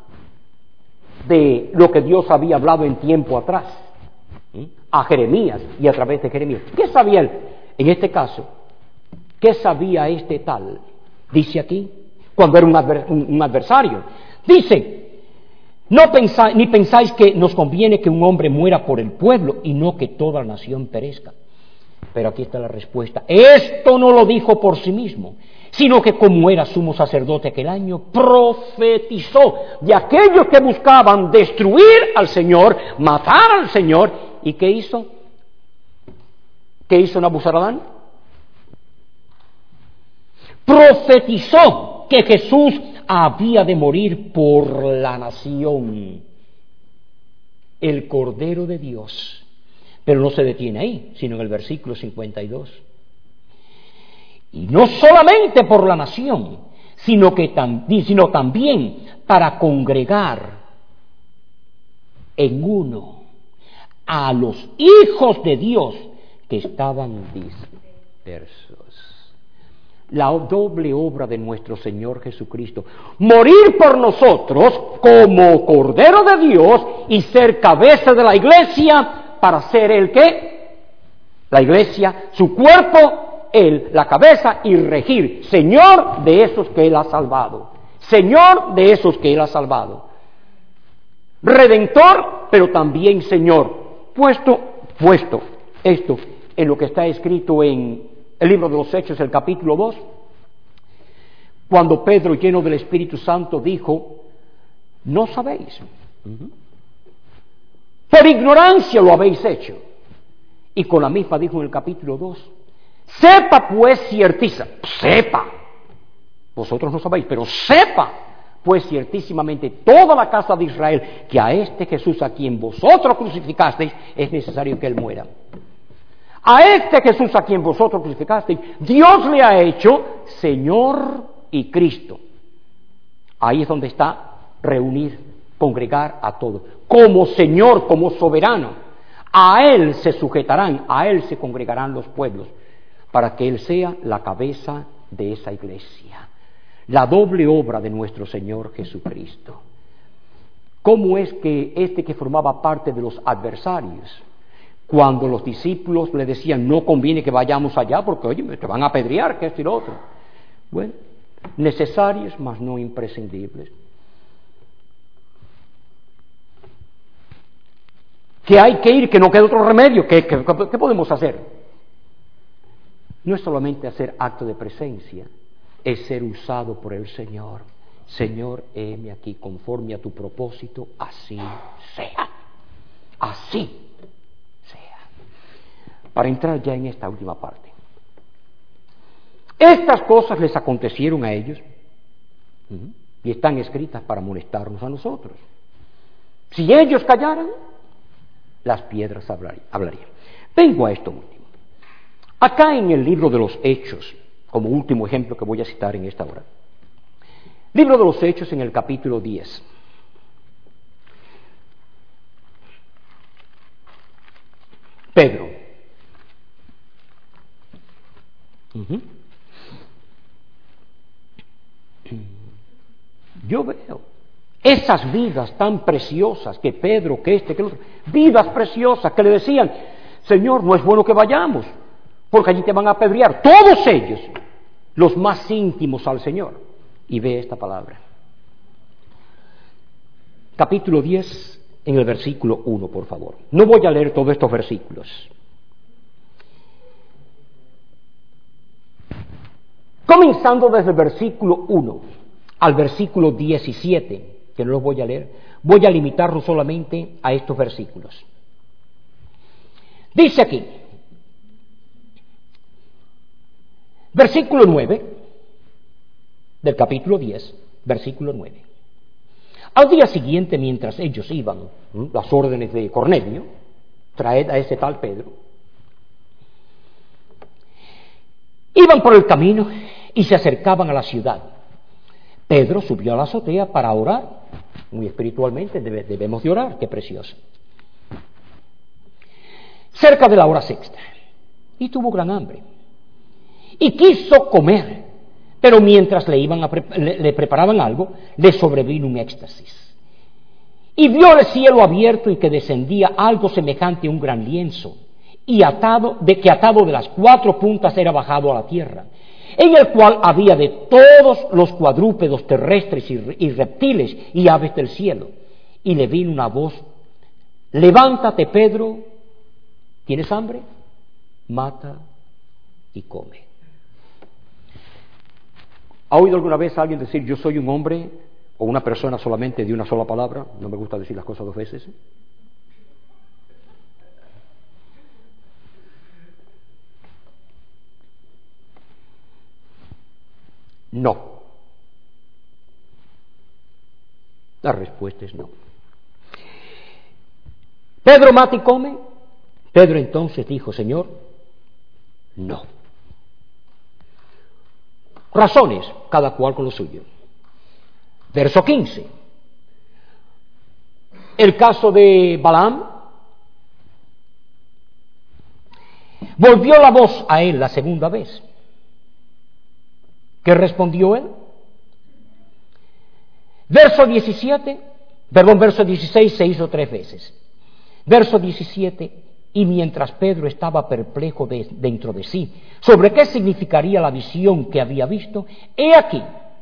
A: de lo que Dios había hablado en tiempo atrás? ¿Mm? A Jeremías y a través de Jeremías. ¿Qué sabía él? En este caso, ¿qué sabía este tal? Dice aquí, cuando era un, adver, un, un adversario. Dice, no pensáis, ni pensáis que nos conviene que un hombre muera por el pueblo y no que toda la nación perezca. Pero aquí está la respuesta. Esto no lo dijo por sí mismo, sino que como era sumo sacerdote aquel año, profetizó de aquellos que buscaban destruir al Señor, matar al Señor. ¿Y qué hizo? ¿Qué hizo Nabuzaradán? Profetizó que Jesús había de morir por la nación, el Cordero de Dios. Pero no se detiene ahí, sino en el versículo cincuenta y dos. Y no solamente por la nación, sino, que tam, sino también para congregar en uno a los hijos de Dios que estaban dispersos. La doble obra de nuestro Señor Jesucristo: morir por nosotros como Cordero de Dios y ser cabeza de la iglesia, para ser el que, la iglesia, su cuerpo, él, la cabeza, y regir, Señor de esos que él ha salvado, Señor de esos que él ha salvado, Redentor, pero también Señor, puesto, puesto esto en lo que está escrito en el libro de los Hechos, el capítulo dos, cuando Pedro, lleno del Espíritu Santo, dijo, no sabéis, uh-huh. por ignorancia lo habéis hecho. Y con la misma dijo en el capítulo dos, sepa pues ciertiza, sepa, vosotros no sabéis, pero sepa pues ciertísimamente toda la casa de Israel, que a este Jesús a quien vosotros crucificasteis es necesario que él muera. A este Jesús a quien vosotros crucificasteis, Dios le ha hecho Señor y Cristo. Ahí es donde está reunir, congregar a todos, como Señor, como soberano. A Él se sujetarán, a Él se congregarán los pueblos, para que Él sea la cabeza de esa iglesia. La doble obra de nuestro Señor Jesucristo. ¿Cómo es que este que formaba parte de los adversarios, cuando los discípulos le decían, no conviene que vayamos allá, porque oye, te van a apedrear, que esto y lo otro? Bueno, necesarios, mas no imprescindibles. Que hay que ir, que no queda otro remedio, ¿qué, qué, qué podemos hacer? No es solamente hacer acto de presencia, es ser usado por el Señor. Señor, heme aquí, conforme a tu propósito, así sea. Así sea. Para entrar ya en esta última parte. Estas cosas les acontecieron a ellos ¿sí? y están escritas para molestarnos a nosotros. Si ellos callaran, las piedras hablarían. Vengo a esto último. Acá en el libro de los Hechos, como último ejemplo que voy a citar en esta hora. Libro de los Hechos en el capítulo diez. Pedro. Uh-huh. Yo veo Esas vidas tan preciosas que Pedro, que este, que el otro, vidas preciosas que le decían, Señor, no es bueno que vayamos, porque allí te van a apedrear, todos ellos, los más íntimos al Señor. Y ve esta palabra. Capítulo diez, en el versículo uno, por favor. No voy a leer todos estos versículos. Comenzando desde el versículo uno al versículo diecisiete, que no los voy a leer, voy a limitarlo solamente a estos versículos. Dice aquí, versículo nueve del capítulo diez, versículo nueve. Al día siguiente, mientras ellos iban, ¿m? las órdenes de Cornelio, traed a ese tal Pedro, iban por el camino y se acercaban a la ciudad. Pedro subió a la azotea para orar, muy espiritualmente debe, debemos de orar, qué precioso. Cerca de la hora sexta, y tuvo gran hambre, y quiso comer, pero mientras le, iban a pre- le, le preparaban algo, le sobrevino un éxtasis, y vio el cielo abierto y que descendía algo semejante a un gran lienzo, y atado, de que atado de las cuatro puntas era bajado a la tierra, en el cual había de todos los cuadrúpedos terrestres y, y reptiles y aves del cielo. Y le vino una voz, levántate, Pedro, ¿tienes hambre? Mata y come. ¿Ha oído alguna vez a alguien decir, yo soy un hombre o una persona solamente de una sola palabra? No me gusta decir las cosas dos veces. No. La respuesta es no. Pedro mata y come. Pedro entonces dijo, Señor, no. Razones, cada cual con lo suyo. Verso quince. El caso de Balaam. Volvió la voz a él la segunda vez. ¿Qué respondió él? Verso diecisiete, perdón, verso dieciséis se hizo tres veces. Verso diecisiete, y mientras Pedro estaba perplejo de, dentro de sí sobre qué significaría la visión que había visto, he aquí,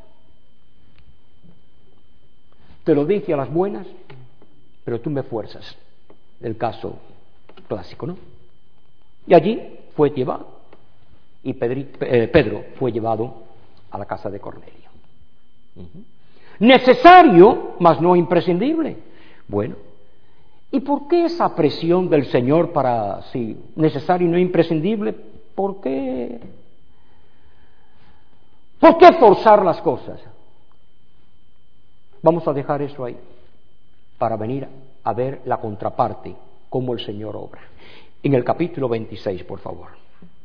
A: te lo dije a las buenas, pero tú me fuerzas. El caso clásico, ¿no? Y allí fue llevado, y Pedri, eh, Pedro fue llevado a la casa de Cornelio. Uh-huh. Necesario, mas no imprescindible. Bueno, ¿y por qué esa presión del Señor para, sí, necesario y no imprescindible? ¿Por qué? ¿Por qué forzar las cosas? Vamos a dejar eso ahí, para venir a ver la contraparte, cómo el Señor obra. En el capítulo veintiséis, por favor.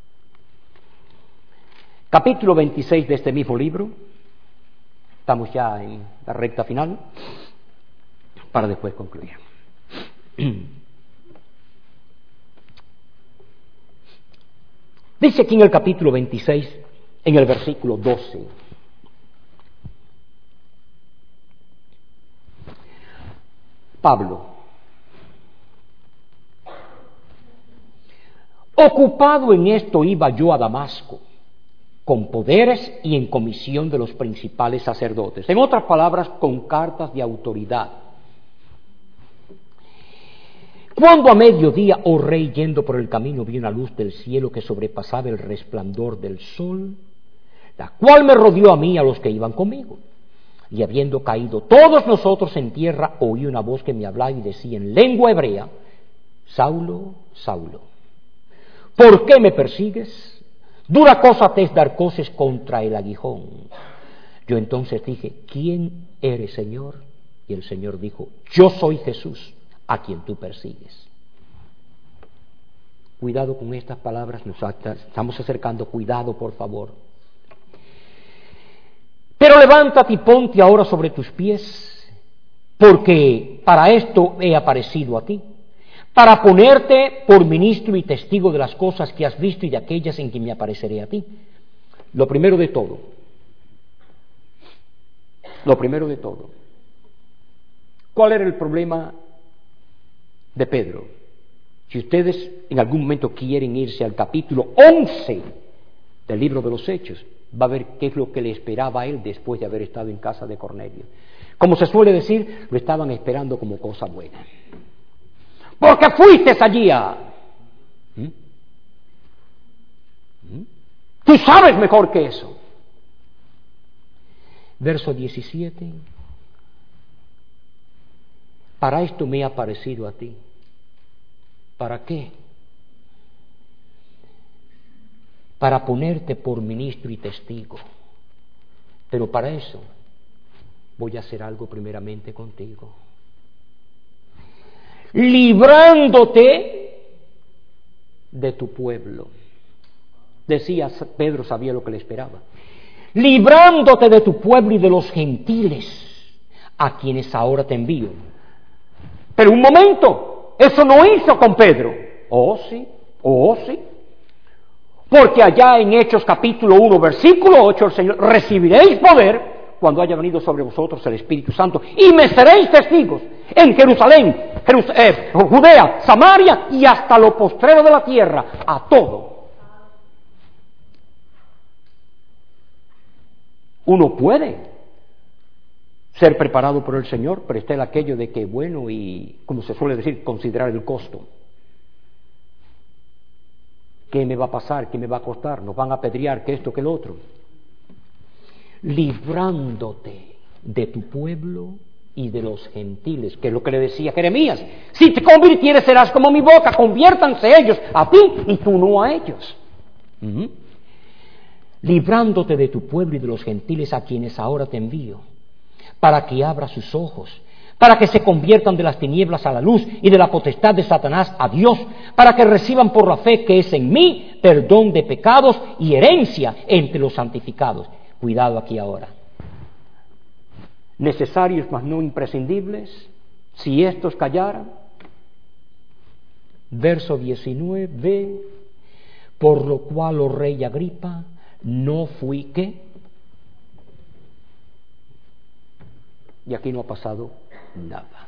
A: Capítulo veintiséis de este mismo libro, estamos ya en la recta final, para después concluir. Dice aquí en el capítulo veintiséis, en el versículo doce, Pablo, ocupado en esto iba yo a Damasco, con poderes y en comisión de los principales sacerdotes. En otras palabras, con cartas de autoridad. Cuando a mediodía, oh rey, yendo por el camino, vi una luz del cielo que sobrepasaba el resplandor del sol, la cual me rodeó a mí y a los que iban conmigo. Y habiendo caído todos nosotros en tierra, oí una voz que me hablaba y decía en lengua hebrea, Saulo, Saulo, ¿por qué me persigues? Dura cosa te es dar coces contra el aguijón. Yo entonces dije, ¿quién eres, Señor? Y el Señor dijo, yo soy Jesús, a quien tú persigues. Cuidado con estas palabras, nos estamos acercando, cuidado por favor. Pero levántate y ponte ahora sobre tus pies, porque para esto he aparecido a ti, para ponerte por ministro y testigo de las cosas que has visto y de aquellas en que me apareceré a ti. Lo primero de todo, lo primero de todo, ¿Cuál era el problema de Pedro? Si ustedes en algún momento quieren irse al capítulo once del libro de los Hechos, va a ver qué es lo que le esperaba a él después de haber estado en casa de Cornelio. Como se suele decir, lo estaban esperando como cosa buena. Porque fuiste allí a... ¿Mm? ¿Mm? Tú sabes mejor que eso. Verso diecisiete. Para esto me ha parecido a ti. ¿Para qué? Para ponerte por ministro y testigo. Pero para eso voy a hacer algo primeramente contigo. Librándote de tu pueblo. Decía Pedro, sabía lo que le esperaba. Librándote de tu pueblo y de los gentiles, a quienes ahora te envío. Pero un momento, eso no hizo con Pedro. Oh sí, oh sí. Porque allá en Hechos capítulo uno, versículo ocho, el Señor, recibiréis poder cuando haya venido sobre vosotros el Espíritu Santo, y me seréis testigos en Jerusalén, Jerus- eh, Judea, Samaria y hasta lo postrero de la tierra, a todo. Uno puede ser preparado por el Señor, pero está el aquello de que, bueno, y como se suele decir, considerar el costo. ¿Qué me va a pasar? ¿Qué me va a costar? ¿Nos van a apedrear? ¿Qué esto? ¿Qué lo otro? Librándote de tu pueblo y de los gentiles, que es lo que le decía Jeremías. Si te convirtieres serás como mi boca, conviértanse ellos a ti y tú no a ellos. Uh-huh. Librándote de tu pueblo y de los gentiles a quienes ahora te envío, para que abra sus ojos, para que se conviertan de las tinieblas a la luz y de la potestad de Satanás a Dios, para que reciban por la fe que es en mí perdón de pecados y herencia entre los santificados. Cuidado aquí ahora. Necesarios mas no imprescindibles, si estos callaran. Verso diecinueve, por lo cual, oh rey Agripa, no fui ¿qué? Y aquí no ha pasado nada.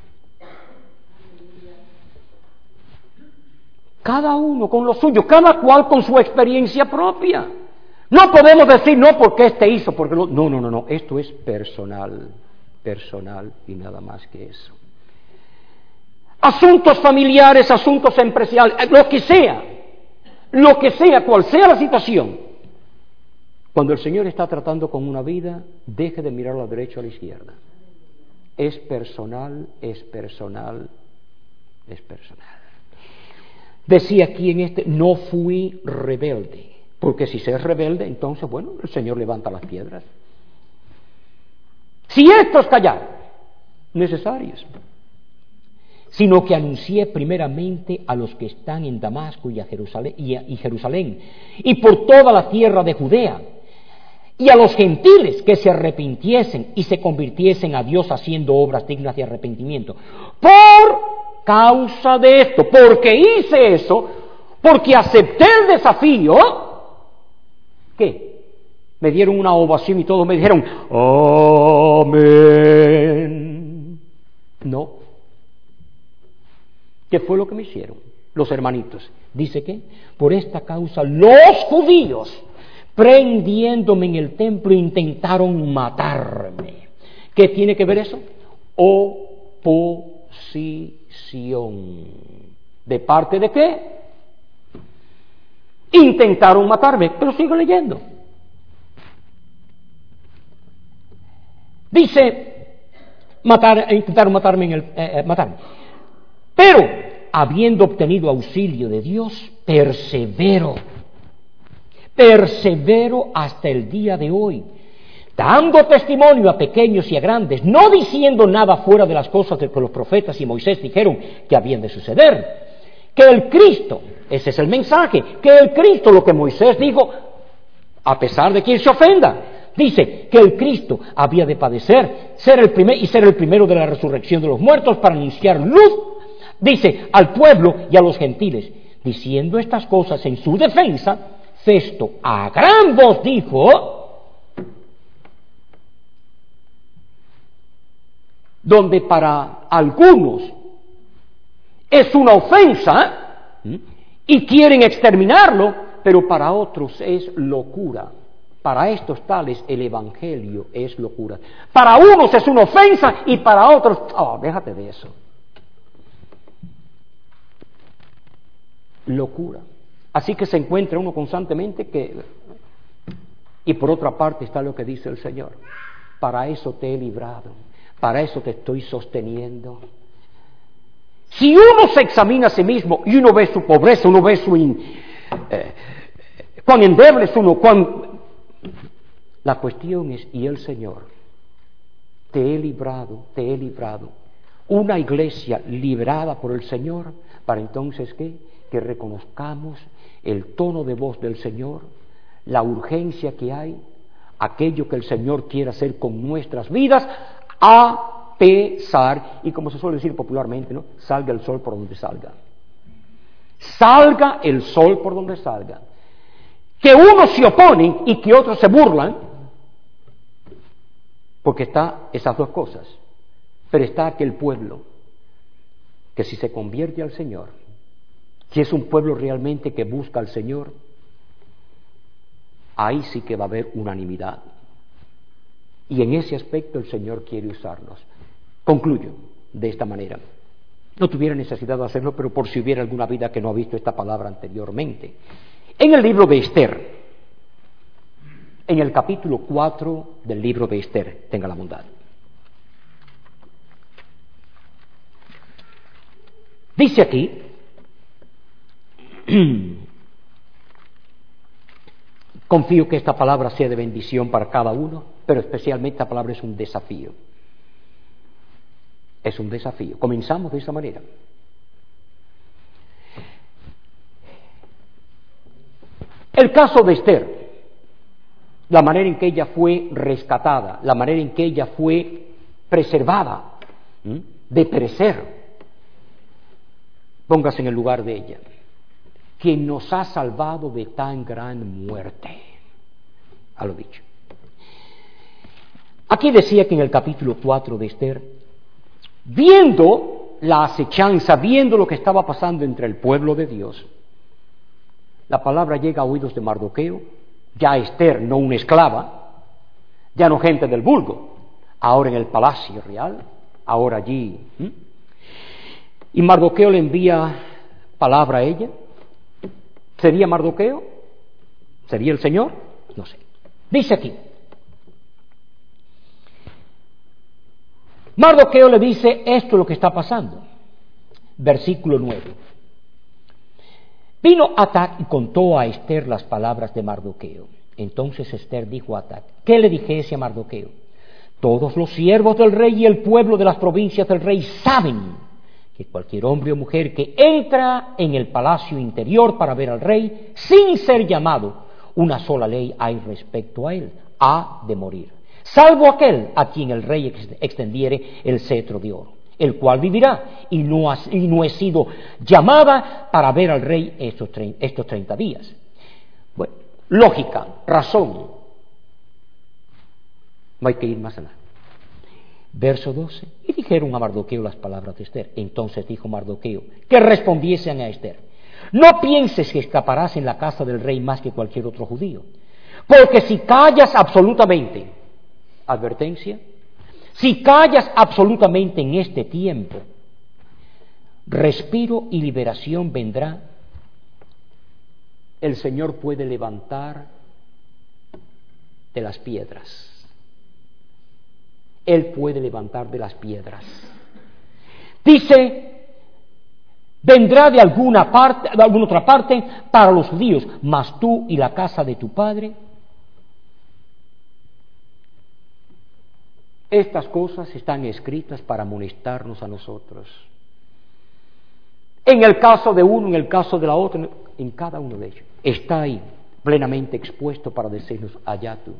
A: Cada uno con lo suyo, cada cual con su experiencia propia. No podemos decir no porque este hizo, porque lo... no, no, no, no, esto es personal, personal y nada más que eso. Asuntos familiares, asuntos empresariales, lo que sea, lo que sea, cual sea la situación. Cuando el Señor está tratando con una vida, deje de mirar a la derecha o a la izquierda. Es personal, es personal, es personal. Decía aquí en este, no fui rebelde. Porque si se es rebelde, entonces, bueno, el Señor levanta las piedras. Si estos callaron, necesarios, sino que anuncié primeramente a los que están en Damasco y a Jerusalén y, a, y Jerusalén, y por toda la tierra de Judea, y a los gentiles que se arrepintiesen y se convirtiesen a Dios haciendo obras dignas de arrepentimiento. Por causa de esto, porque hice eso, porque acepté el desafío, ¿qué? Me dieron una ovación y todos me dijeron, amén. No. ¿Qué fue lo que me hicieron los hermanitos? Dice que por esta causa los judíos, prendiéndome en el templo, intentaron matarme. ¿Qué tiene que ver eso? Oposición. ¿De parte de qué? Intentaron matarme, pero sigo leyendo. Dice, matar, intentaron matarme en el, eh, matarme. Pero, habiendo obtenido auxilio de Dios, persevero, persevero hasta el día de hoy, dando testimonio a pequeños y a grandes, no diciendo nada fuera de las cosas que los profetas y Moisés dijeron que habían de suceder. Que el Cristo, ese es el mensaje, que el Cristo, lo que Moisés dijo, a pesar de quien se ofenda, dice que el Cristo había de padecer, ser el primer, y ser el primero de la resurrección de los muertos para anunciar luz, dice, al pueblo y a los gentiles. Diciendo estas cosas en su defensa, Festo a gran voz dijo, donde para algunos es una ofensa, ¿eh? y quieren exterminarlo, pero para otros es locura. Para estos tales el Evangelio es locura. Para unos es una ofensa y para otros, oh, déjate de eso. Locura. Así que se encuentra uno constantemente que... Y por otra parte está lo que dice el Señor. Para eso te he librado, para eso te estoy sosteniendo. Si uno se examina a sí mismo y uno ve su pobreza, uno ve su... In, eh, cuán endeble es uno, cuán... La cuestión es, y el Señor, te he librado, te he librado. Una iglesia librada por el Señor, para entonces, ¿qué? Que reconozcamos el tono de voz del Señor, la urgencia que hay, aquello que el Señor quiere hacer con nuestras vidas, a pesar, y como se suele decir popularmente, ¿no? Salga el sol por donde salga. Salga el sol por donde salga. Que unos se oponen y que otros se burlan, porque está esas dos cosas. Pero está aquel pueblo que si se convierte al Señor, si es un pueblo realmente que busca al Señor, ahí sí que va a haber unanimidad. Y en ese aspecto el Señor quiere usarnos. Concluyo de esta manera. No tuviera necesidad de hacerlo, pero por si hubiera alguna vida que no ha visto esta palabra anteriormente. En el libro de Esther, en el capítulo cuatro del libro de Esther, tenga la bondad. Dice aquí, confío que esta palabra sea de bendición para cada uno, pero especialmente esta palabra es un desafío. Es un desafío. Comenzamos de esa manera. El caso de Esther, la manera en que ella fue rescatada, la manera en que ella fue preservada, ¿sí? de perecer. Póngase en el lugar de ella. Quien nos ha salvado de tan gran muerte. A lo dicho. Aquí decía que en el capítulo cuatro de Esther, viendo la acechanza, viendo lo que estaba pasando entre el pueblo de Dios, la palabra llega a oídos de Mardoqueo, ya Esther, no una esclava, ya no gente del vulgo, ahora en el palacio real, ahora allí. ¿eh? Y Mardoqueo le envía palabra a ella. ¿Sería Mardoqueo? ¿Sería el Señor? No sé. Dice aquí. Mardoqueo le dice, esto es lo que está pasando. Versículo nueve. Vino Atac y contó a Esther las palabras de Mardoqueo. Entonces Esther dijo a Atac, ¿qué le dijese a Mardoqueo? Todos los siervos del rey y el pueblo de las provincias del rey saben que cualquier hombre o mujer que entra en el palacio interior para ver al rey, sin ser llamado, una sola ley hay respecto a él, ha de morir, salvo aquel a quien el rey extendiere el cetro de oro, el cual vivirá, y no, ha, y no he sido llamada para ver al rey estos, estos treinta días. Bueno, lógica, razón, no hay que ir más allá. Verso doce, y dijeron a Mardoqueo las palabras de Esther. Entonces dijo Mardoqueo, que respondiesen a Esther, no pienses que escaparás en la casa del rey más que cualquier otro judío, porque si callas absolutamente, advertencia, si callas absolutamente en este tiempo, respiro y liberación vendrá, el Señor puede levantar de las piedras. Él puede levantar de las piedras. Dice, vendrá de alguna parte, de alguna otra parte para los judíos, mas tú y la casa de tu padre. Estas cosas están escritas para amonestarnos a nosotros. En el caso de uno, en el caso de la otra, en cada uno de ellos. Está ahí, plenamente expuesto para decirnos, allá tú.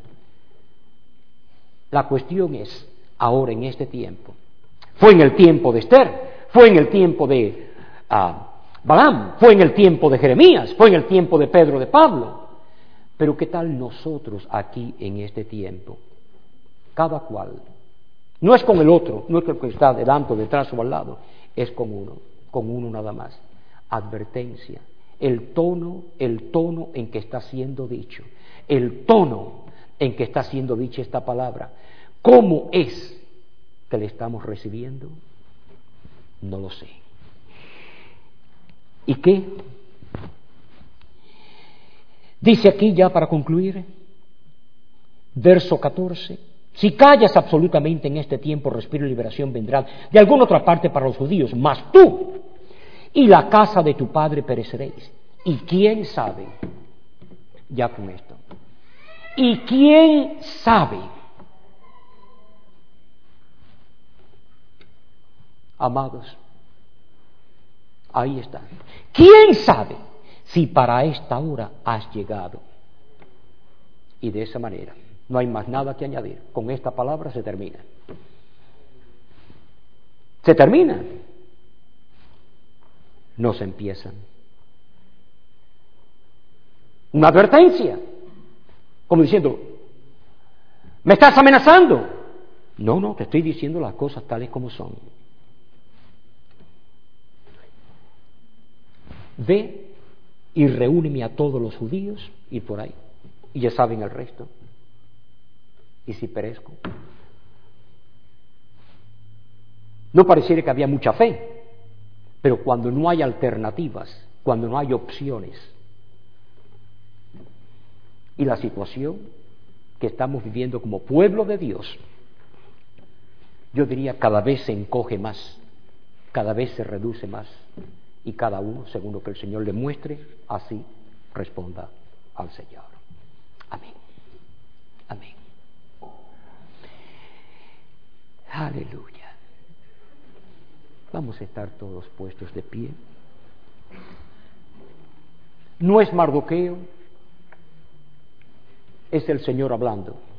A: La cuestión es, ahora en este tiempo, fue en el tiempo de Esther, fue en el tiempo de uh, Balaam, fue en el tiempo de Jeremías, fue en el tiempo de Pedro, de Pablo, pero ¿qué tal nosotros aquí en este tiempo? Cada cual No es con el otro, no es con el que está delante, detrás o al lado, es con uno, con uno nada más. Advertencia, el tono, el tono en que está siendo dicho, el tono en que está siendo dicha esta palabra, ¿cómo es que le estamos recibiendo? No lo sé. ¿Y qué? Dice aquí ya para concluir, verso catorce, si callas absolutamente en este tiempo, respiro y liberación vendrán de alguna otra parte para los judíos, mas tú y la casa de tu padre pereceréis. ¿Y quién sabe? Ya con esto. ¿Y quién sabe? Amados, ahí está. ¿Quién sabe si para esta hora has llegado? Y de esa manera, no hay más nada que añadir. Con esta palabra se termina. Se termina. No se empiezan. Una advertencia. Como diciendo, ¿me estás amenazando? No, no, te estoy diciendo las cosas tales como son. Ve y reúneme a todos los judíos y por ahí. Y ya saben el resto. ¿Y si perezco? No pareciera que había mucha fe, pero cuando no hay alternativas, cuando no hay opciones, y la situación que estamos viviendo como pueblo de Dios, yo diría cada vez se encoge más, cada vez se reduce más, y cada uno, según lo que el Señor le muestre, así responda al Señor. Amén. Amén. Aleluya. Vamos a estar todos puestos de pie. No es Mardoqueo, es el Señor hablando.